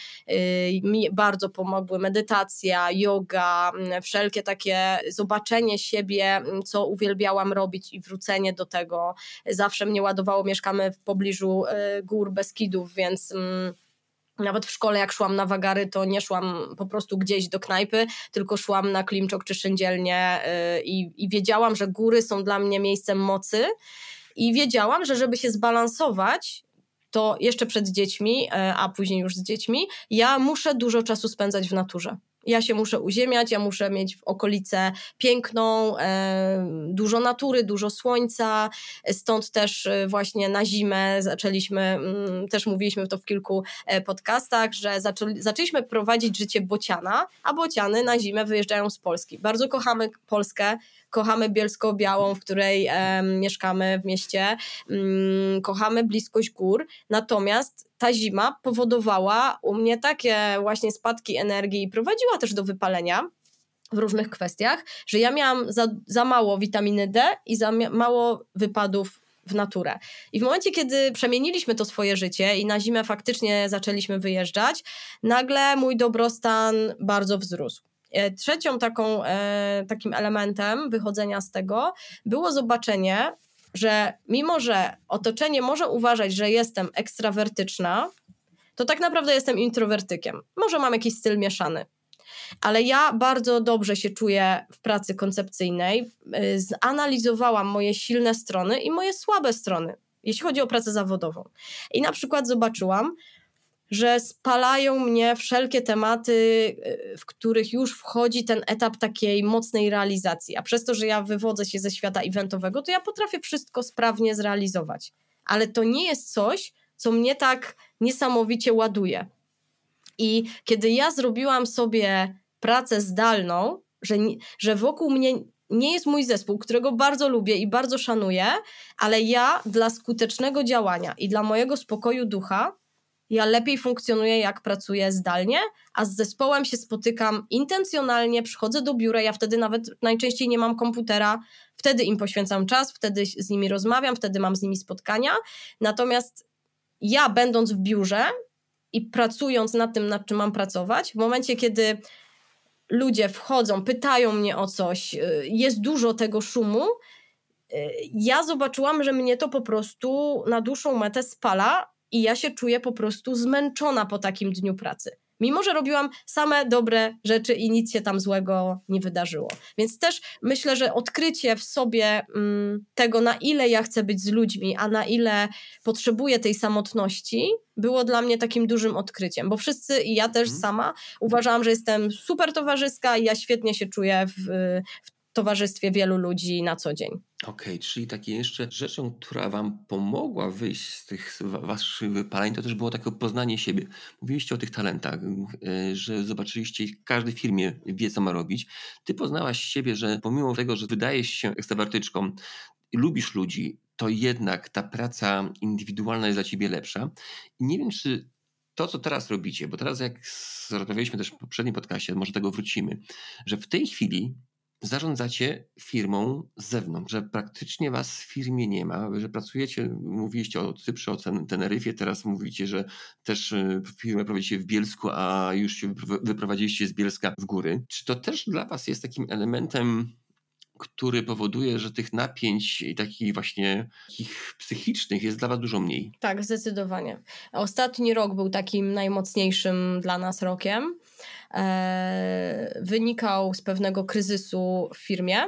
Speaker 2: Mi bardzo pomogły medytacja, yoga, wszelkie takie zobaczenie siebie, co uwielbiałam robić i wrócenie do tego. Zawsze mnie ładowało, mieszkamy w pobliżu gór Beskidów, więc nawet w szkole jak szłam na wagary, to nie szłam po prostu gdzieś do knajpy, tylko szłam na Klimczok czy Szyndzielnię i wiedziałam, że góry są dla mnie miejscem mocy i wiedziałam, że żeby się zbalansować, to jeszcze przed dziećmi, a później już z dziećmi, ja muszę dużo czasu spędzać w naturze. Ja się muszę uziemiać, ja muszę mieć w okolice piękną, dużo natury, dużo słońca, stąd też właśnie na zimę zaczęliśmy, też mówiliśmy to w kilku podcastach, że zaczęliśmy prowadzić życie bociana, a bociany na zimę wyjeżdżają z Polski. Bardzo kochamy Polskę, kochamy Bielsko-Białą, w której mieszkamy w mieście, kochamy bliskość gór, natomiast ta zima powodowała u mnie takie właśnie spadki energii i prowadziła też do wypalenia w różnych kwestiach, że ja miałam za mało witaminy D i za mało wypadów w naturę. I w momencie, kiedy przemieniliśmy to swoje życie i na zimę faktycznie zaczęliśmy wyjeżdżać, nagle mój dobrostan bardzo wzrósł. Trzecią takim elementem wychodzenia z tego było zobaczenie, że mimo, że otoczenie może uważać, że jestem ekstrawertyczna, to tak naprawdę jestem introwertykiem. Może mam jakiś styl mieszany. Ale ja bardzo dobrze się czuję w pracy koncepcyjnej. Zanalizowałam moje silne strony i moje słabe strony, jeśli chodzi o pracę zawodową. I na przykład zobaczyłam, że spalają mnie wszelkie tematy, w których już wchodzi ten etap takiej mocnej realizacji. A przez to, że ja wywodzę się ze świata eventowego, to ja potrafię wszystko sprawnie zrealizować. Ale to nie jest coś, co mnie tak niesamowicie ładuje. I kiedy ja zrobiłam sobie pracę zdalną, że wokół mnie nie jest mój zespół, którego bardzo lubię i bardzo szanuję, ale ja dla skutecznego działania i dla mojego spokoju ducha ja lepiej funkcjonuję, jak pracuję zdalnie, a z zespołem się spotykam intencjonalnie, przychodzę do biura, ja wtedy nawet najczęściej nie mam komputera, wtedy im poświęcam czas, wtedy z nimi rozmawiam, wtedy mam z nimi spotkania. Natomiast ja będąc w biurze i pracując nad tym, nad czym mam pracować, w momencie, kiedy ludzie wchodzą, pytają mnie o coś, jest dużo tego szumu, ja zobaczyłam, że mnie to po prostu na dłuższą metę spala i ja się czuję po prostu zmęczona po takim dniu pracy. Mimo, że robiłam same dobre rzeczy i nic się tam złego nie wydarzyło. Więc też myślę, że odkrycie w sobie tego, na ile ja chcę być z ludźmi, a na ile potrzebuję tej samotności, było dla mnie takim dużym odkryciem. Bo wszyscy i ja też sama uważałam, że jestem super towarzyska i ja świetnie się czuję w towarzystwie wielu ludzi na co dzień.
Speaker 3: Okej, czyli takie jeszcze rzeczą, która wam pomogła wyjść z tych waszych wypaleń, to też było takie poznanie siebie. Mówiliście o tych talentach, że zobaczyliście, każdy w firmie wie, co ma robić. Ty poznałaś siebie, że pomimo tego, że wydajesz się ekstrawertyczką i lubisz ludzi, to jednak ta praca indywidualna jest dla ciebie lepsza. I nie wiem, czy to, co teraz robicie, bo teraz jak rozmawialiśmy też w poprzednim podcaście, może do tego wrócimy, że w tej chwili zarządzacie firmą z zewnątrz, że praktycznie was w firmie nie ma, że pracujecie, mówiliście o Cyprze, o Teneryfie, teraz mówicie, że też firmę prowadzicie w Bielsku, a już się wyprowadziliście z Bielska w góry. Czy to też dla was jest takim elementem, który powoduje, że tych napięć i takich właśnie takich psychicznych jest dla was dużo mniej?
Speaker 2: Tak, zdecydowanie. Ostatni rok był takim najmocniejszym dla nas rokiem. Wynikał z pewnego kryzysu w firmie.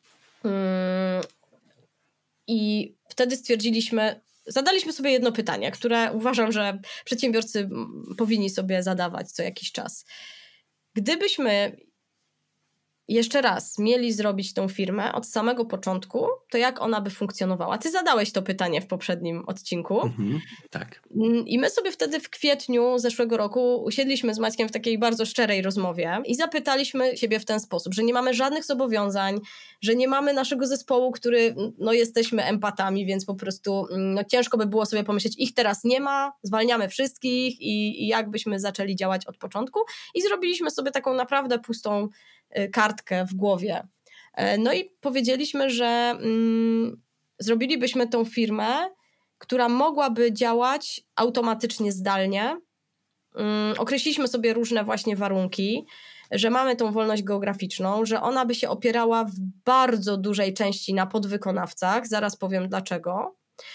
Speaker 2: I wtedy zadaliśmy sobie jedno pytanie, które uważam, że przedsiębiorcy powinni sobie zadawać co jakiś czas. Gdybyśmy jeszcze raz mieli zrobić tą firmę od samego początku, to jak ona by funkcjonowała? Ty zadałeś to pytanie w poprzednim odcinku.
Speaker 3: Tak.
Speaker 2: I my sobie wtedy w kwietniu zeszłego roku usiedliśmy z Maćkiem w takiej bardzo szczerej rozmowie i zapytaliśmy siebie w ten sposób, że nie mamy żadnych zobowiązań, że nie mamy naszego zespołu, który, jesteśmy empatami, więc po prostu ciężko by było sobie pomyśleć, ich teraz nie ma, zwalniamy wszystkich i jak byśmy zaczęli działać od początku. I zrobiliśmy sobie taką naprawdę pustą kartkę w głowie. No i powiedzieliśmy, że zrobilibyśmy tą firmę, która mogłaby działać automatycznie zdalnie. Określiliśmy sobie różne właśnie warunki, że mamy tą wolność geograficzną, że ona by się opierała w bardzo dużej części na podwykonawcach, zaraz powiem dlaczego,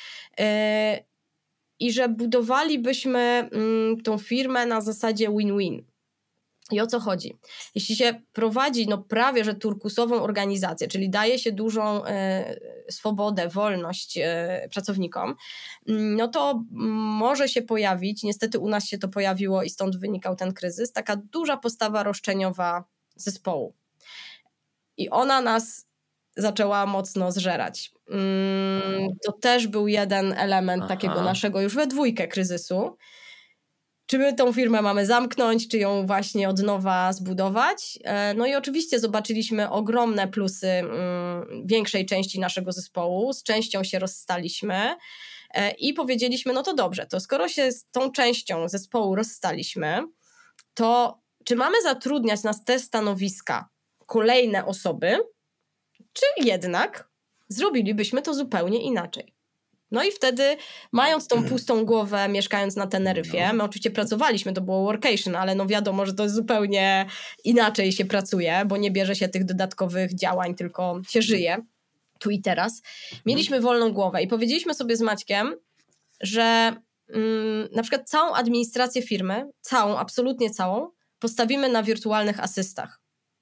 Speaker 2: i że budowalibyśmy tą firmę na zasadzie win-win. I o co chodzi? Jeśli się prowadzi prawie że turkusową organizację, czyli daje się dużą swobodę, wolność pracownikom, to może się pojawić, niestety u nas się to pojawiło i stąd wynikał ten kryzys, taka duża postawa roszczeniowa zespołu. I ona nas zaczęła mocno zżerać. To też był jeden element takiego naszego już we dwójkę kryzysu. Czy my tą firmę mamy zamknąć, czy ją właśnie od nowa zbudować? No i oczywiście zobaczyliśmy ogromne plusy większej części naszego zespołu, z częścią się rozstaliśmy i powiedzieliśmy, to dobrze, to skoro się z tą częścią zespołu rozstaliśmy, to czy mamy zatrudniać na te stanowiska kolejne osoby, czy jednak zrobilibyśmy to zupełnie inaczej? No i wtedy, mając tą pustą głowę, mieszkając na Teneryfie, my oczywiście pracowaliśmy, to było workation, ale wiadomo, że to zupełnie inaczej się pracuje, bo nie bierze się tych dodatkowych działań, tylko się żyje tu i teraz. Mieliśmy wolną głowę i powiedzieliśmy sobie z Maćkiem, że na przykład całą administrację firmy, absolutnie całą, postawimy na wirtualnych asystach.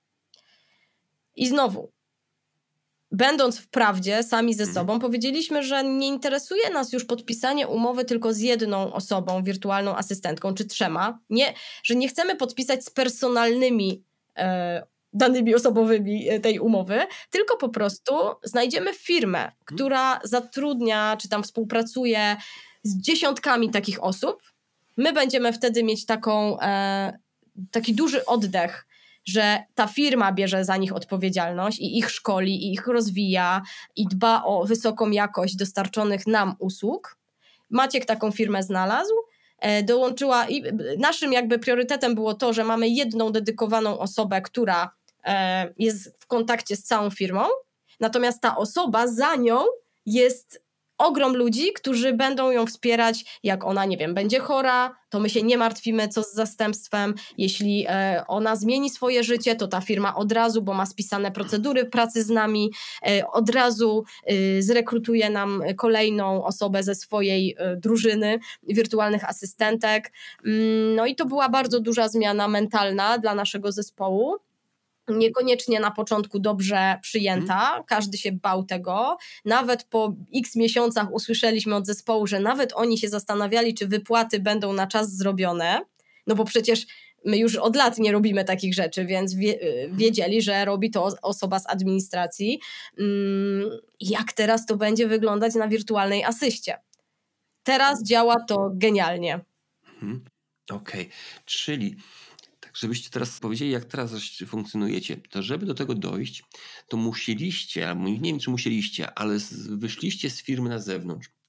Speaker 2: I znowu, będąc w prawdzie sami ze sobą, powiedzieliśmy, że nie interesuje nas już podpisanie umowy tylko z jedną osobą, wirtualną asystentką, czy 3. Że nie chcemy podpisać z personalnymi danymi osobowymi tej umowy, tylko po prostu znajdziemy firmę, która zatrudnia, czy tam współpracuje z dziesiątkami takich osób. My będziemy wtedy mieć taki duży oddech, że ta firma bierze za nich odpowiedzialność i ich szkoli, i ich rozwija i dba o wysoką jakość dostarczonych nam usług. Maciek taką firmę znalazł, dołączyła i naszym priorytetem było to, że mamy jedną dedykowaną osobę, która jest w kontakcie z całą firmą, natomiast ta osoba za nią jest ogrom ludzi, którzy będą ją wspierać, jak ona, będzie chora, to my się nie martwimy, co z zastępstwem. Jeśli ona zmieni swoje życie, to ta firma od razu, bo ma spisane procedury pracy z nami, od razu zrekrutuje nam kolejną osobę ze swojej drużyny wirtualnych asystentek. No i to była bardzo duża zmiana mentalna dla naszego zespołu. Niekoniecznie na początku dobrze przyjęta, każdy się bał tego, nawet po x miesiącach usłyszeliśmy od zespołu, że nawet oni się zastanawiali, czy wypłaty będą na czas zrobione, bo przecież my już od lat nie robimy takich rzeczy, więc wiedzieli, że robi to osoba z administracji. Jak teraz to będzie wyglądać na wirtualnej asyście? Teraz działa to genialnie.
Speaker 3: Okej, czyli żebyście teraz powiedzieli, jak teraz funkcjonujecie, to żeby do tego dojść, to musieliście, albo nie wiem, czy musieliście, ale wyszliście z firmy na zewnątrz,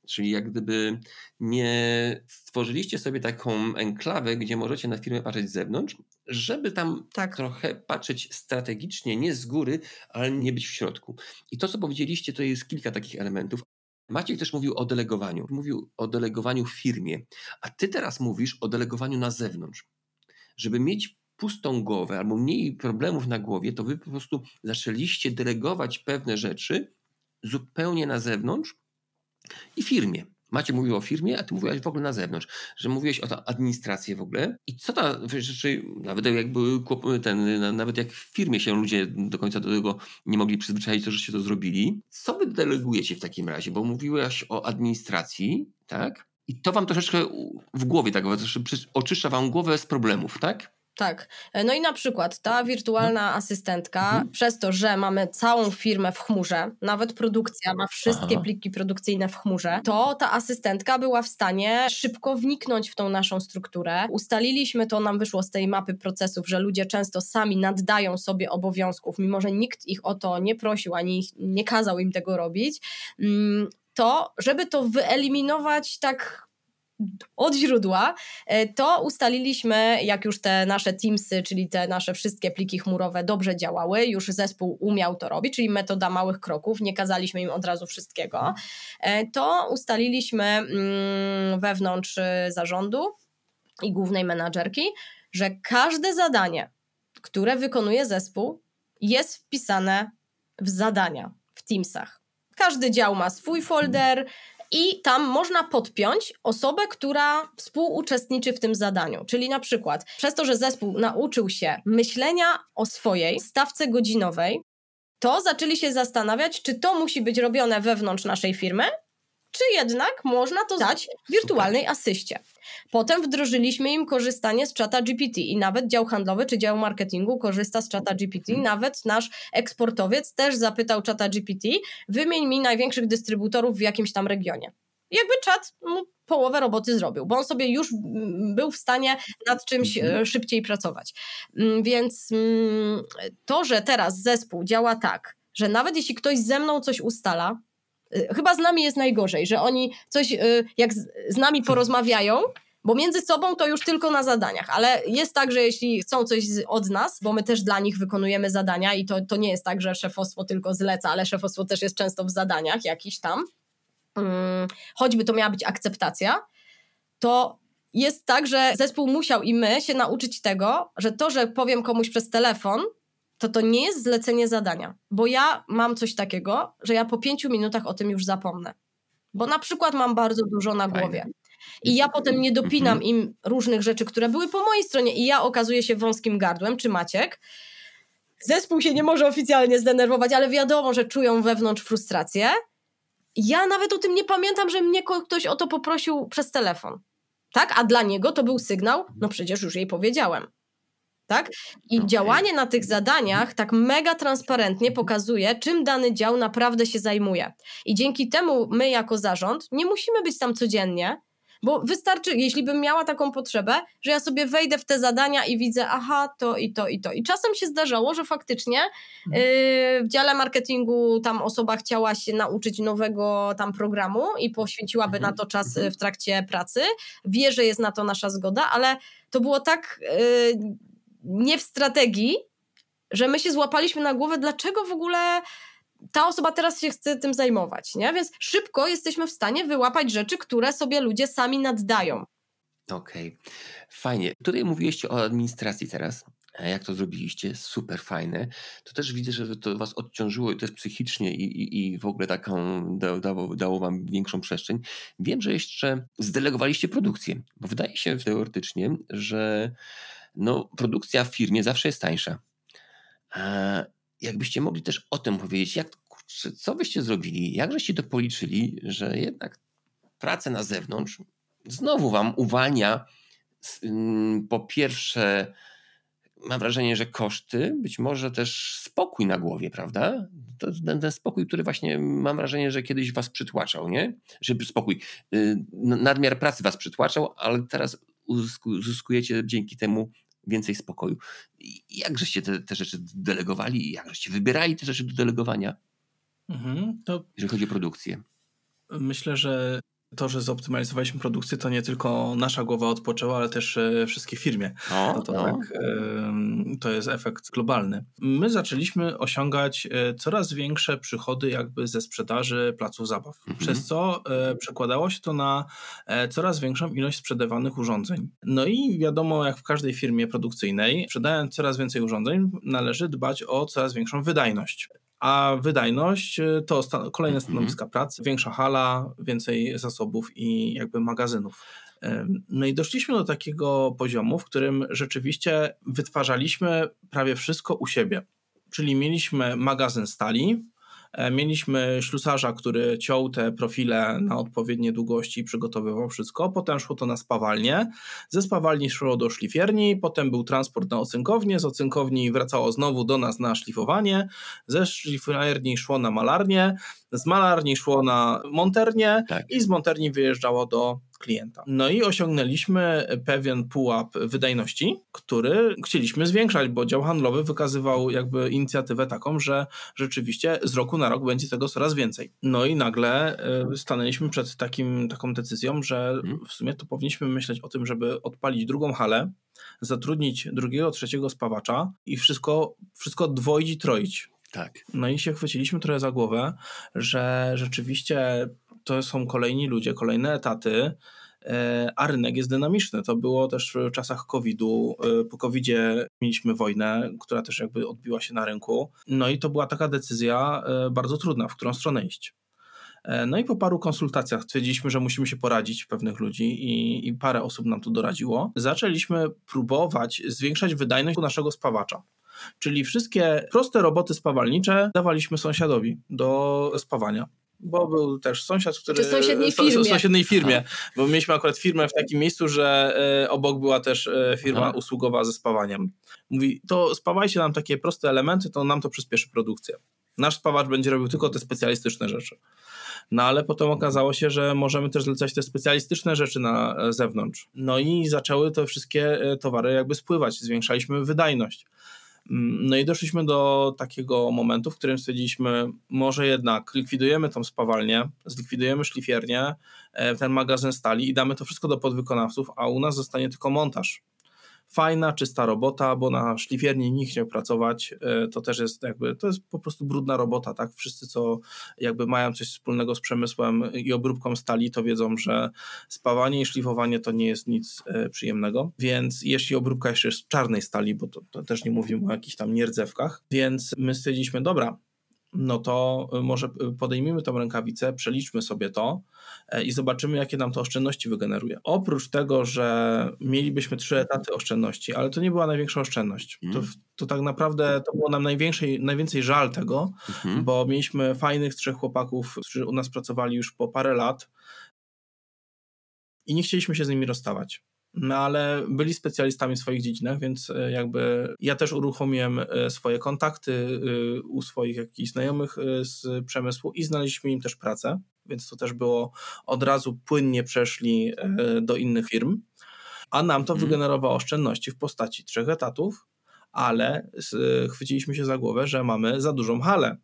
Speaker 3: Czyli jak gdyby nie stworzyliście sobie taką enklawę, gdzie możecie na firmę patrzeć z zewnątrz, żeby tam trochę patrzeć strategicznie, nie z góry, ale nie być w środku. I to, co powiedzieliście, to jest kilka takich elementów. Maciek też mówił o delegowaniu. Mówił o delegowaniu w firmie, a ty teraz mówisz o delegowaniu na zewnątrz. Żeby mieć pustą głowę albo mniej problemów na głowie, to wy po prostu zaczęliście delegować pewne rzeczy zupełnie na zewnątrz i firmie. Maciek mówił o firmie, a ty mówiłeś w ogóle na zewnątrz, że mówiłeś o administrację w ogóle. I co ta rzeczy, nawet jak w firmie się ludzie do końca do tego nie mogli przyzwyczaić, to żeście to zrobili. Co wy delegujecie w takim razie? Bo mówiłeś o administracji, tak? I to wam troszeczkę w głowie, tak, oczyszcza wam głowę z problemów, tak?
Speaker 2: Tak. No i na przykład ta wirtualna asystentka, przez to, że mamy całą firmę w chmurze, nawet produkcja ma wszystkie pliki produkcyjne w chmurze, to ta asystentka była w stanie szybko wniknąć w tą naszą strukturę. Ustaliliśmy to, nam wyszło z tej mapy procesów, że ludzie często sami naddają sobie obowiązków, mimo że nikt ich o to nie prosił, ani nie kazał im tego robić. To, żeby to wyeliminować tak od źródła, to ustaliliśmy, jak już te nasze Teamsy, czyli te nasze wszystkie pliki chmurowe dobrze działały, już zespół umiał to robić, czyli metoda małych kroków, nie kazaliśmy im od razu wszystkiego, to ustaliliśmy wewnątrz zarządu i głównej menadżerki, że każde zadanie, które wykonuje zespół, jest wpisane w zadania w Teamsach. Każdy dział ma swój folder, i tam można podpiąć osobę, która współuczestniczy w tym zadaniu. Czyli na przykład przez to, że zespół nauczył się myślenia o swojej stawce godzinowej, to zaczęli się zastanawiać, czy to musi być robione wewnątrz naszej firmy, czy jednak można to dać wirtualnej asyście. Potem wdrożyliśmy im korzystanie z ChatGPT i nawet dział handlowy czy dział marketingu korzysta z ChatGPT. Nawet nasz eksportowiec też zapytał ChatGPT, wymień mi największych dystrybutorów w jakimś tam regionie. I jakby czat połowę roboty zrobił, bo on sobie już był w stanie nad czymś szybciej pracować. Więc to, że teraz zespół działa tak, że nawet jeśli ktoś ze mną coś ustala, chyba z nami jest najgorzej, że oni coś, jak z nami porozmawiają, bo między sobą to już tylko na zadaniach, ale jest tak, że jeśli chcą coś od nas, bo my też dla nich wykonujemy zadania i to nie jest tak, że szefostwo tylko zleca, ale szefostwo też jest często w zadaniach jakiś tam, choćby to miała być akceptacja, to jest tak, że zespół musiał i my się nauczyć tego, że to, że powiem komuś przez telefon, to nie jest zlecenie zadania, bo ja mam coś takiego, że ja po 5 minutach o tym już zapomnę, bo na przykład mam bardzo dużo na głowie i ja potem nie dopinam im różnych rzeczy, które były po mojej stronie i ja okazuję się wąskim gardłem, czy Maciek. Zespół się nie może oficjalnie zdenerwować, ale wiadomo, że czują wewnątrz frustrację. Ja nawet o tym nie pamiętam, że mnie ktoś o to poprosił przez telefon, tak? A dla niego to był sygnał, no przecież już jej powiedziałem. Tak? I działanie na tych zadaniach tak mega transparentnie pokazuje, czym dany dział naprawdę się zajmuje. I dzięki temu my jako zarząd nie musimy być tam codziennie, bo wystarczy, jeśli bym miała taką potrzebę, że ja sobie wejdę w te zadania i widzę, aha, to i to i to. I czasem się zdarzało, że faktycznie w dziale marketingu tam osoba chciała się nauczyć nowego tam programu i poświęciłaby na to czas w trakcie pracy. Wie, że jest na to nasza zgoda, ale to było tak nie w strategii, że my się złapaliśmy na głowę, dlaczego w ogóle ta osoba teraz się chce tym zajmować, nie? Więc szybko jesteśmy w stanie wyłapać rzeczy, które sobie ludzie sami naddają.
Speaker 3: Okej, fajnie. Tutaj mówiliście o administracji teraz. Jak to zrobiliście? Super fajne. To też widzę, że to was odciążyło i też psychicznie i w ogóle taką dało wam większą przestrzeń. Wiem, że jeszcze zdelegowaliście produkcję, bo wydaje się teoretycznie, że produkcja w firmie zawsze jest tańsza. Jakbyście mogli też o tym powiedzieć, co byście zrobili, jak żeście to policzyli, że jednak praca na zewnątrz znowu wam uwalnia po pierwsze, mam wrażenie, że koszty, być może też spokój na głowie, prawda? To ten spokój, który właśnie mam wrażenie, że kiedyś was przytłaczał, nie? Żeby spokój, nadmiar pracy was przytłaczał, ale teraz uzyskujecie dzięki temu więcej spokoju. Jak żeście te rzeczy delegowali i jak żeście wybierali te rzeczy do delegowania, jeżeli chodzi o produkcję?
Speaker 1: Myślę, że To, że zoptymalizowaliśmy produkcję, to nie tylko nasza głowa odpoczęła, ale też wszystkie w firmie. To jest efekt globalny. My zaczęliśmy osiągać coraz większe przychody jakby ze sprzedaży placów zabaw, przez co przekładało się to na coraz większą ilość sprzedawanych urządzeń. No i wiadomo, jak w każdej firmie produkcyjnej, sprzedając coraz więcej urządzeń, należy dbać o coraz większą wydajność. A wydajność to kolejne stanowiska pracy, większa hala, więcej zasobów i jakby magazynów. No i doszliśmy do takiego poziomu, w którym rzeczywiście wytwarzaliśmy prawie wszystko u siebie. Czyli mieliśmy magazyn stali, mieliśmy ślusarza, który ciął te profile na odpowiednie długości i przygotowywał wszystko. Potem szło to na spawalnię. Ze spawalni szło do szlifierni, potem był transport na ocynkownię, z ocynkowni wracało znowu do nas na szlifowanie, ze szlifierni szło na malarnię, z malarni szło na monternię i z monterni wyjeżdżało do klienta. No i osiągnęliśmy pewien pułap wydajności, który chcieliśmy zwiększać, bo dział handlowy wykazywał jakby inicjatywę taką, że rzeczywiście z roku na rok będzie tego coraz więcej. No i nagle stanęliśmy przed taką decyzją, że w sumie to powinniśmy myśleć o tym, żeby odpalić drugą halę, zatrudnić drugiego, trzeciego spawacza i wszystko dwoić i troić.
Speaker 3: Tak.
Speaker 1: No i się chwyciliśmy trochę za głowę, że rzeczywiście to są kolejni ludzie, kolejne etaty, a rynek jest dynamiczny. To było też w czasach COVID-u. Po COVID-zie mieliśmy wojnę, która też jakby odbiła się na rynku. No i to była taka decyzja bardzo trudna, w którą stronę iść. No i po paru konsultacjach stwierdziliśmy, że musimy się poradzić pewnych ludzi i parę osób nam tu doradziło. Zaczęliśmy próbować zwiększać wydajność naszego spawacza. Czyli wszystkie proste roboty spawalnicze dawaliśmy sąsiadowi do spawania. Bo był też sąsiad, który...
Speaker 2: W sąsiedniej
Speaker 1: firmie. Bo mieliśmy akurat firmę w takim miejscu, że obok była też firma usługowa ze spawaniem. Mówi, to spawajcie nam takie proste elementy, to nam to przyspieszy produkcję. Nasz spawacz będzie robił tylko te specjalistyczne rzeczy. No ale potem okazało się, że możemy też zlecać te specjalistyczne rzeczy na zewnątrz. No i zaczęły te wszystkie towary jakby spływać. Zwiększaliśmy wydajność. No i doszliśmy do takiego momentu, w którym stwierdziliśmy, może jednak likwidujemy tą spawalnię, zlikwidujemy szlifiernię, ten magazyn stali i damy to wszystko do podwykonawców, a u nas zostanie tylko montaż. Fajna, czysta robota, bo na szlifierni nikt nie chciał pracować, to też jest jakby, to jest po prostu brudna robota, tak? Wszyscy, co jakby mają coś wspólnego z przemysłem i obróbką stali, to wiedzą, że spawanie i szlifowanie to nie jest nic przyjemnego, więc jeśli obróbka jeszcze jest czarnej stali, bo to też nie mówimy o jakichś tam nierdzewkach, więc my stwierdziliśmy, dobra, no to może podejmijmy tą rękawicę, przeliczmy sobie to i zobaczymy, jakie nam to oszczędności wygeneruje. Oprócz tego, że mielibyśmy 3 etaty oszczędności, ale to nie była największa oszczędność. To tak naprawdę to było nam najwięcej żal tego, bo mieliśmy fajnych 3 chłopaków, którzy u nas pracowali już po parę lat i nie chcieliśmy się z nimi rozstawać. No ale byli specjalistami w swoich dziedzinach, więc jakby ja też uruchomiłem swoje kontakty u swoich jakichś znajomych z przemysłu i znaleźliśmy im też pracę, więc to też było od razu płynnie przeszli do innych firm, a nam to wygenerowało oszczędności w postaci 3 etatów, ale chwyciliśmy się za głowę, że mamy za dużą halę.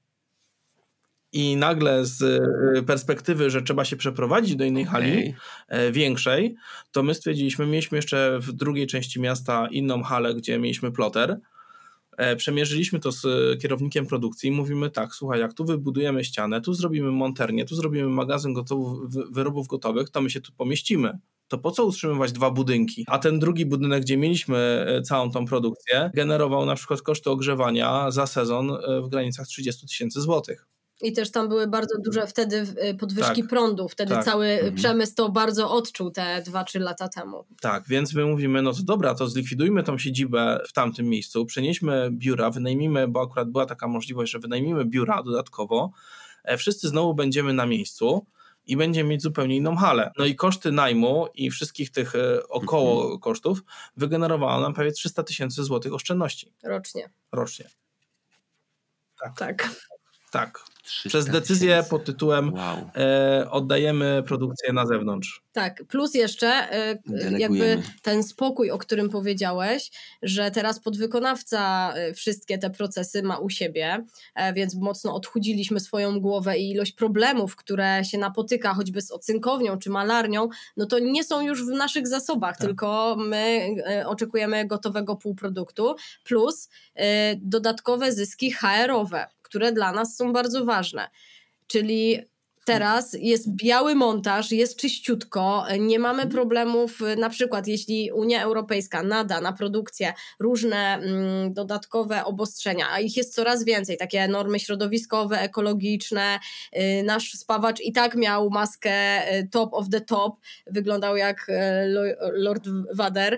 Speaker 1: I nagle z perspektywy, że trzeba się przeprowadzić do innej hali większej, to my stwierdziliśmy, mieliśmy jeszcze w drugiej części miasta inną halę, gdzie mieliśmy ploter. Przemierzyliśmy to z kierownikiem produkcji i mówimy tak, słuchaj, jak tu wybudujemy ścianę, tu zrobimy monternię, tu zrobimy magazyn wyrobów gotowych, to my się tu pomieścimy. To po co utrzymywać 2 budynki? A ten drugi budynek, gdzie mieliśmy całą tą produkcję, generował na przykład koszty ogrzewania za sezon w granicach 30 000 złotych.
Speaker 2: I też tam były bardzo duże wtedy podwyżki prądu. Wtedy cały przemysł to bardzo odczuł te 2-3 lata temu. Tak,
Speaker 1: więc my mówimy, no to dobra, to zlikwidujmy tą siedzibę w tamtym miejscu, przenieśmy biura, wynajmijmy, bo akurat była taka możliwość, że wynajmijmy biura dodatkowo, wszyscy znowu będziemy na miejscu i będziemy mieć zupełnie inną halę. No i koszty najmu i wszystkich tych około kosztów wygenerowało nam prawie 300 000 złotych oszczędności.
Speaker 2: Rocznie.
Speaker 1: Tak. Tak.
Speaker 3: 300
Speaker 1: Przez decyzję
Speaker 3: 000.
Speaker 1: pod tytułem
Speaker 3: Wow.
Speaker 1: oddajemy produkcję na zewnątrz.
Speaker 2: Tak, plus jeszcze jakby ten spokój, o którym powiedziałeś, że teraz podwykonawca wszystkie te procesy ma u siebie, więc mocno odchudziliśmy swoją głowę i ilość problemów, które się napotyka choćby z ocynkownią czy malarnią, no to nie są już w naszych zasobach, tylko my oczekujemy gotowego półproduktu, plus dodatkowe zyski HR-owe, które dla nas są bardzo ważne. Czyli teraz jest biały montaż, jest czyściutko, nie mamy problemów, na przykład jeśli Unia Europejska nada na produkcję różne dodatkowe obostrzenia, a ich jest coraz więcej, takie normy środowiskowe, ekologiczne, nasz spawacz i tak miał maskę top of the top, wyglądał jak Lord Vader,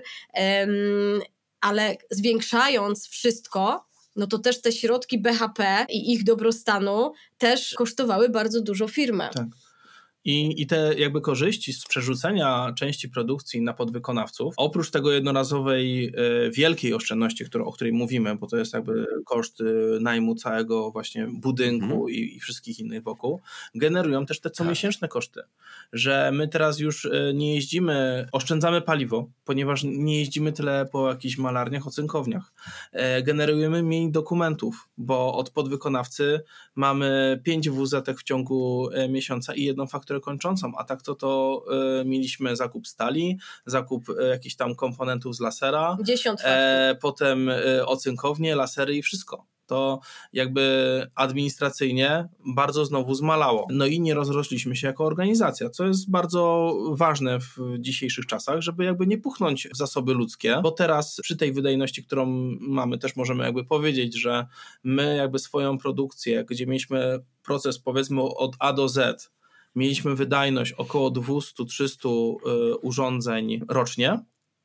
Speaker 2: ale zwiększając wszystko, no to też te środki BHP i ich dobrostanu też kosztowały bardzo dużo firmę.
Speaker 1: Tak. I te jakby korzyści z przerzucenia części produkcji na podwykonawców, oprócz tego jednorazowej wielkiej oszczędności, o której mówimy, bo to jest jakby koszt najmu całego właśnie budynku i wszystkich innych wokół, generują też te comiesięczne koszty, że my teraz już nie jeździmy, oszczędzamy paliwo, ponieważ nie jeździmy tyle po jakichś malarniach, ocynkowniach. Generujemy mniej dokumentów, bo od podwykonawcy mamy 5 WZ-ek w ciągu miesiąca i jedną fakturę kończącą, a tak to mieliśmy zakup stali, zakup jakichś tam komponentów z lasera,
Speaker 2: 10
Speaker 1: potem ocynkownie, lasery i wszystko. To jakby administracyjnie bardzo znowu zmalało. No i nie rozrośliśmy się jako organizacja, co jest bardzo ważne w dzisiejszych czasach, żeby jakby nie puchnąć w zasoby ludzkie, bo teraz przy tej wydajności, którą mamy, też możemy jakby powiedzieć, że my jakby swoją produkcję, gdzie mieliśmy proces powiedzmy od A do Z, mieliśmy wydajność około 200-300 urządzeń rocznie,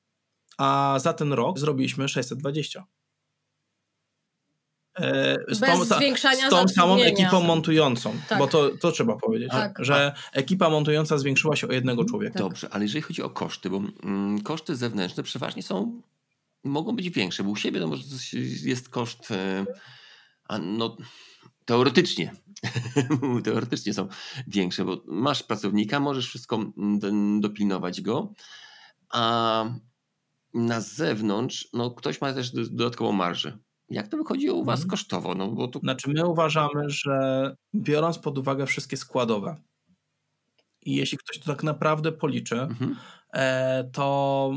Speaker 1: a za ten rok zrobiliśmy 620.
Speaker 2: Z tą
Speaker 1: samą ekipą montującą,
Speaker 2: tak.
Speaker 1: Bo to trzeba powiedzieć, że ekipa montująca zwiększyła się o jednego człowieka.
Speaker 3: Dobrze, ale jeżeli chodzi o koszty, bo koszty zewnętrzne przeważnie mogą być większe, bo u siebie to może jest koszt teoretycznie są większe, bo masz pracownika, możesz wszystko dopilnować go, a na zewnątrz ktoś ma też dodatkową marżę. Jak to wychodzi u was kosztowo?
Speaker 1: Znaczy my uważamy, że biorąc pod uwagę wszystkie składowe i jeśli ktoś to tak naprawdę policzy, to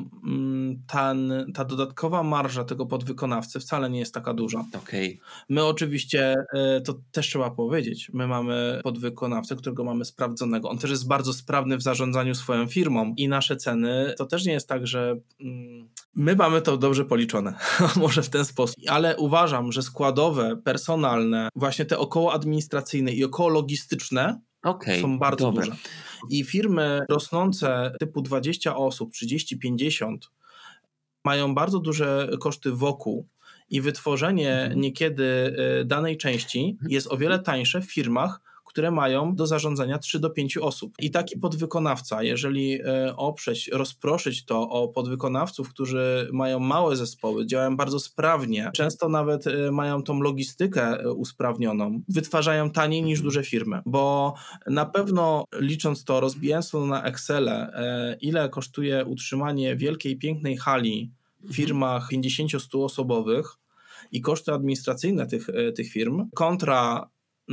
Speaker 1: ta dodatkowa marża tego podwykonawcy wcale nie jest taka duża.
Speaker 3: Okay.
Speaker 1: My oczywiście, to też trzeba powiedzieć, my mamy podwykonawcę, którego mamy sprawdzonego. On też jest bardzo sprawny w zarządzaniu swoją firmą i nasze ceny, to też nie jest tak, że my mamy to dobrze policzone, może w ten sposób, ale uważam, że składowe, personalne, właśnie te około administracyjne i około logistyczne są bardzo duże. I firmy rosnące typu 20 osób, 30, 50 mają bardzo duże koszty wokół i wytworzenie niekiedy danej części jest o wiele tańsze w firmach, które mają do zarządzania 3 do 5 osób. I taki podwykonawca, jeżeli rozproszyć to o podwykonawców, którzy mają małe zespoły, działają bardzo sprawnie, często nawet mają tą logistykę usprawnioną, wytwarzają taniej niż duże firmy, bo na pewno licząc to, rozbijając to na Excele, ile kosztuje utrzymanie wielkiej, pięknej hali w firmach 50-100 osobowych i koszty administracyjne tych firm kontra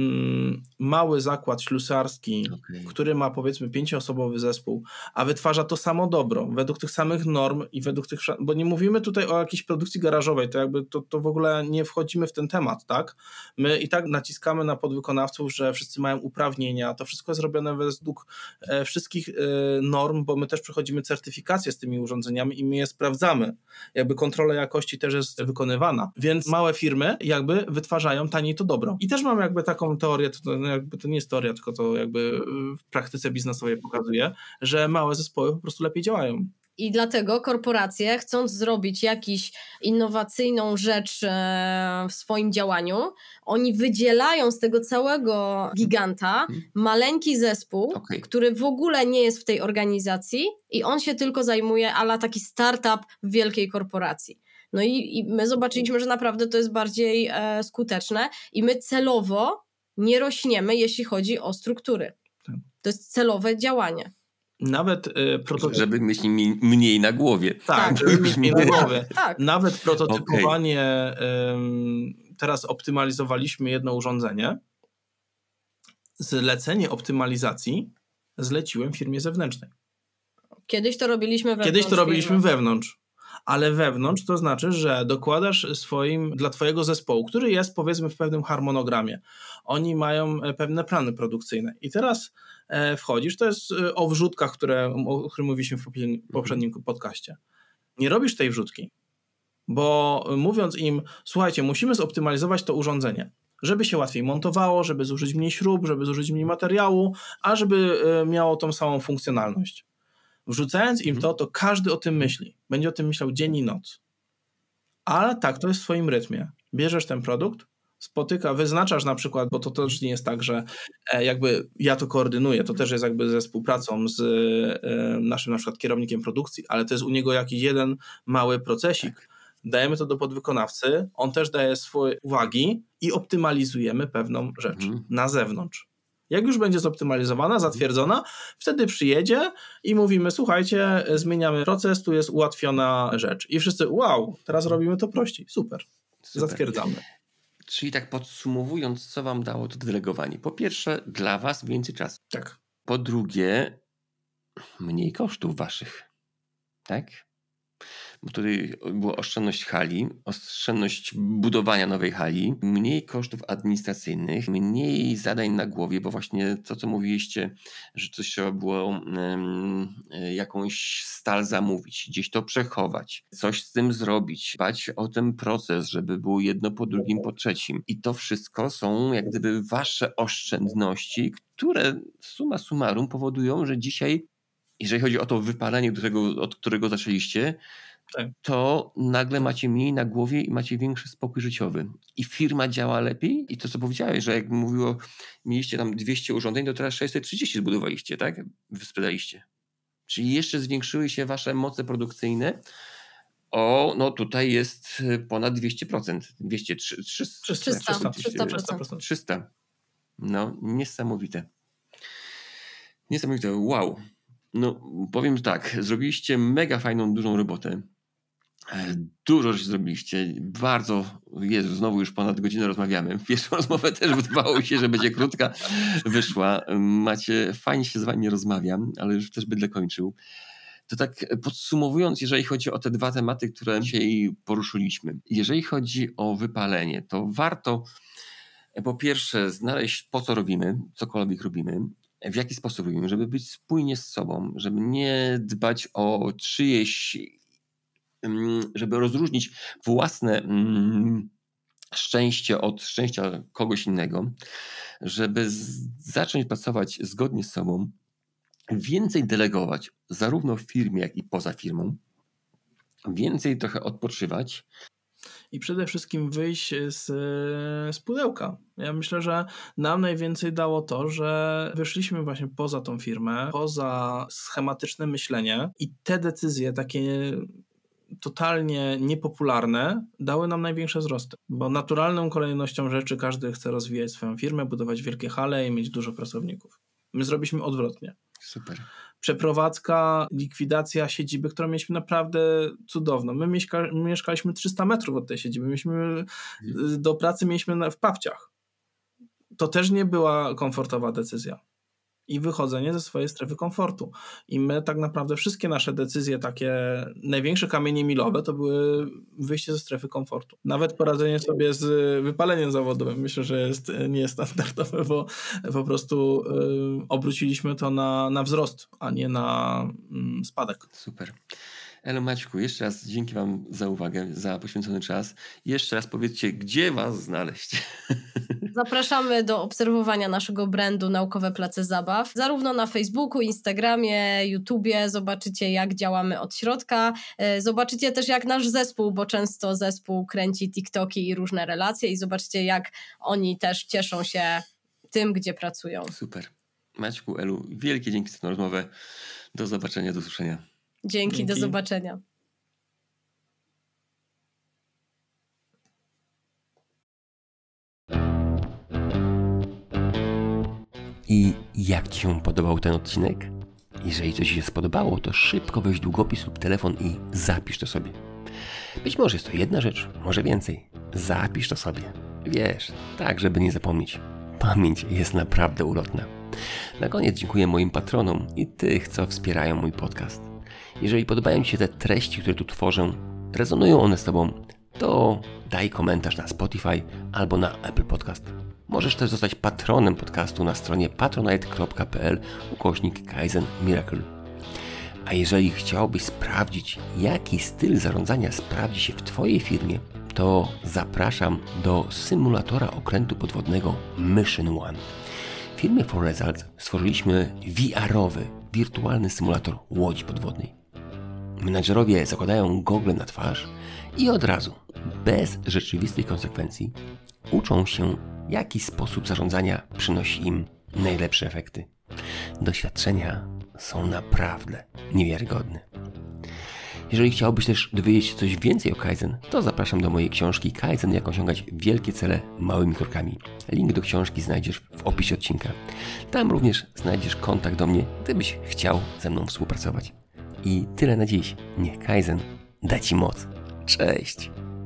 Speaker 1: mały zakład ślusarski, który ma powiedzmy 5-osobowy zespół, a wytwarza to samo dobro, według tych samych norm i według tych, bo nie mówimy tutaj o jakiejś produkcji garażowej, to jakby to w ogóle nie wchodzimy w ten temat, tak? My i tak naciskamy na podwykonawców, że wszyscy mają uprawnienia, to wszystko jest robione według wszystkich norm, bo my też przechodzimy certyfikację z tymi urządzeniami i my je sprawdzamy. Jakby kontrola jakości też jest wykonywana, więc małe firmy jakby wytwarzają taniej to dobro. I też mamy jakby taką teorię, to nie jest teoria, tylko to jakby w praktyce biznesowej pokazuje, że małe zespoły po prostu lepiej działają.
Speaker 2: I dlatego korporacje, chcąc zrobić jakąś innowacyjną rzecz w swoim działaniu, oni wydzielają z tego całego giganta maleńki zespół, który w ogóle nie jest w tej organizacji i on się tylko zajmuje ala taki startup w wielkiej korporacji. No i my zobaczyliśmy, że naprawdę to jest bardziej skuteczne i my celowo nie rośniemy, jeśli chodzi o struktury.
Speaker 1: Tak.
Speaker 2: To jest celowe działanie.
Speaker 1: Nawet
Speaker 3: żeby mieć mniej na głowie.
Speaker 1: Tak, żeby mieć mniej na głowie.
Speaker 2: Tak.
Speaker 1: Nawet prototypowanie, teraz optymalizowaliśmy jedno urządzenie. Zlecenie optymalizacji zleciłem firmie zewnętrznej.
Speaker 2: Kiedyś to robiliśmy
Speaker 1: wewnątrz. Ale wewnątrz to znaczy, że dokładasz dla twojego zespołu, który jest powiedzmy w pewnym harmonogramie. Oni mają pewne plany produkcyjne. I teraz wchodzisz, to jest o wrzutkach, o których mówiliśmy w poprzednim podcaście. Nie robisz tej wrzutki, bo mówiąc im, słuchajcie, musimy zoptymalizować to urządzenie, żeby się łatwiej montowało, żeby zużyć mniej śrub, żeby zużyć mniej materiału, a żeby miało tą samą funkcjonalność. Wrzucając im to każdy o tym myśli. Będzie o tym myślał dzień i noc. Ale tak, to jest w swoim rytmie. Bierzesz ten produkt, wyznaczasz na przykład, bo to też nie jest tak, że jakby ja to koordynuję, to też jest jakby ze współpracą z naszym na przykład kierownikiem produkcji, ale to jest u niego jakiś jeden mały procesik. Dajemy to do podwykonawcy, on też daje swoje uwagi i optymalizujemy pewną rzecz na zewnątrz. Jak już będzie zoptymalizowana, zatwierdzona, wtedy przyjedzie i mówimy, słuchajcie, zmieniamy proces, tu jest ułatwiona rzecz. I wszyscy, wow, teraz robimy to prościej. Super. Zatwierdzamy.
Speaker 3: Czyli tak podsumowując, co wam dało to delegowanie? Po pierwsze, dla was więcej czasu.
Speaker 1: Tak.
Speaker 3: Po drugie, mniej kosztów waszych. Tak? Bo tutaj była oszczędność hali, oszczędność budowania nowej hali, mniej kosztów administracyjnych, mniej zadań na głowie, bo właśnie to, co mówiliście, że coś trzeba było jakąś stal zamówić, gdzieś to przechować, coś z tym zrobić, dbać o ten proces, żeby było jedno po drugim, po trzecim. I to wszystko są jak gdyby wasze oszczędności, które summa summarum powodują, że dzisiaj, jeżeli chodzi o to wypalenie, od którego zaczęliście,
Speaker 1: tak,
Speaker 3: to nagle macie mniej na głowie i macie większy spokój życiowy. I firma działa lepiej. I to, co powiedziałeś, że jak mówiło, mieliście tam 200 urządzeń, to teraz 630 zbudowaliście, tak? Wysprzedaliście. Czyli jeszcze zwiększyły się wasze moce produkcyjne. No tutaj jest ponad 200%. 300%. No, niesamowite. Niesamowite. Wow. No, powiem tak, zrobiliście mega fajną, dużą robotę. Dużo rzeczy zrobiliście. Bardzo, znowu już ponad godzinę rozmawiamy. Pierwszą rozmowę też wydawało się, że będzie krótka. Wyszła. Fajnie się z wami rozmawiam, ale już też będę kończył. To tak podsumowując, jeżeli chodzi o te dwa tematy, które dzisiaj poruszyliśmy. Jeżeli chodzi o wypalenie, to warto po pierwsze znaleźć, po co robimy, cokolwiek robimy, w jaki sposób robimy, żeby być spójnie z sobą, żeby nie dbać o czyjeś, żeby rozróżnić własne szczęście od szczęścia kogoś innego, żeby zacząć pracować zgodnie z sobą, więcej delegować zarówno w firmie, jak i poza firmą, więcej trochę odpoczywać.
Speaker 1: I przede wszystkim wyjść z pudełka. Ja myślę, że nam najwięcej dało to, że wyszliśmy właśnie poza tą firmę, poza schematyczne myślenie i te decyzje takie totalnie niepopularne dały nam największe wzrosty. Bo naturalną kolejnością rzeczy każdy chce rozwijać swoją firmę, budować wielkie hale i mieć dużo pracowników. My zrobiliśmy odwrotnie.
Speaker 3: Super.
Speaker 1: Przeprowadzka, likwidacja siedziby, którą mieliśmy naprawdę cudowną. My mieszkaliśmy 300 metrów od tej siedziby. Do pracy mieliśmy w Papciach. To też nie była komfortowa decyzja. I wychodzenie ze swojej strefy komfortu. I my tak naprawdę wszystkie nasze decyzje, takie największe kamienie milowe, to były wyjście ze strefy komfortu. Nawet poradzenie sobie z wypaleniem zawodowym myślę, że nie jest standardowe, bo po prostu obróciliśmy to na wzrost, a nie na spadek.
Speaker 3: Super. Elu, Maćku, jeszcze raz dzięki wam za uwagę, za poświęcony czas. Jeszcze raz powiedzcie, gdzie was znaleźć?
Speaker 2: Zapraszamy do obserwowania naszego brandu Naukowe Place Zabaw, zarówno na Facebooku, Instagramie, YouTubie. Zobaczycie, jak działamy od środka. Zobaczycie też, jak nasz zespół, bo często zespół kręci TikToki i różne relacje i zobaczycie, jak oni też cieszą się tym, gdzie pracują.
Speaker 3: Super. Maćku, Elu, wielkie dzięki za tę rozmowę. Do zobaczenia, do usłyszenia.
Speaker 2: Dzięki, do zobaczenia.
Speaker 3: I jak Ci się podobał ten odcinek? Jeżeli coś Ci się spodobało, to szybko weź długopis lub telefon i zapisz to sobie. Być może jest to jedna rzecz, może więcej. Zapisz to sobie. Wiesz, tak żeby nie zapomnieć. Pamięć jest naprawdę ulotna. Na koniec dziękuję moim patronom i tych, co wspierają mój podcast. Jeżeli podobają Ci się te treści, które tu tworzę, rezonują one z Tobą, to daj komentarz na Spotify albo na Apple Podcast. Możesz też zostać patronem podcastu na stronie patronite.pl/Kaizen Miracle. A jeżeli chciałbyś sprawdzić, jaki styl zarządzania sprawdzi się w Twojej firmie, to zapraszam do symulatora okrętu podwodnego Mission One. W firmie For Results stworzyliśmy VR-owy, wirtualny symulator łodzi podwodnej. Menadżerowie zakładają gogle na twarz i od razu, bez rzeczywistych konsekwencji, uczą się, jaki sposób zarządzania przynosi im najlepsze efekty. Doświadczenia są naprawdę niewiarygodne. Jeżeli chciałbyś też dowiedzieć się coś więcej o Kaizen, to zapraszam do mojej książki Kaizen, jak osiągać wielkie cele małymi krokami. Link do książki znajdziesz w opisie odcinka. Tam również znajdziesz kontakt do mnie, gdybyś chciał ze mną współpracować. I tyle na dziś. Niech Kaizen da Ci moc. Cześć!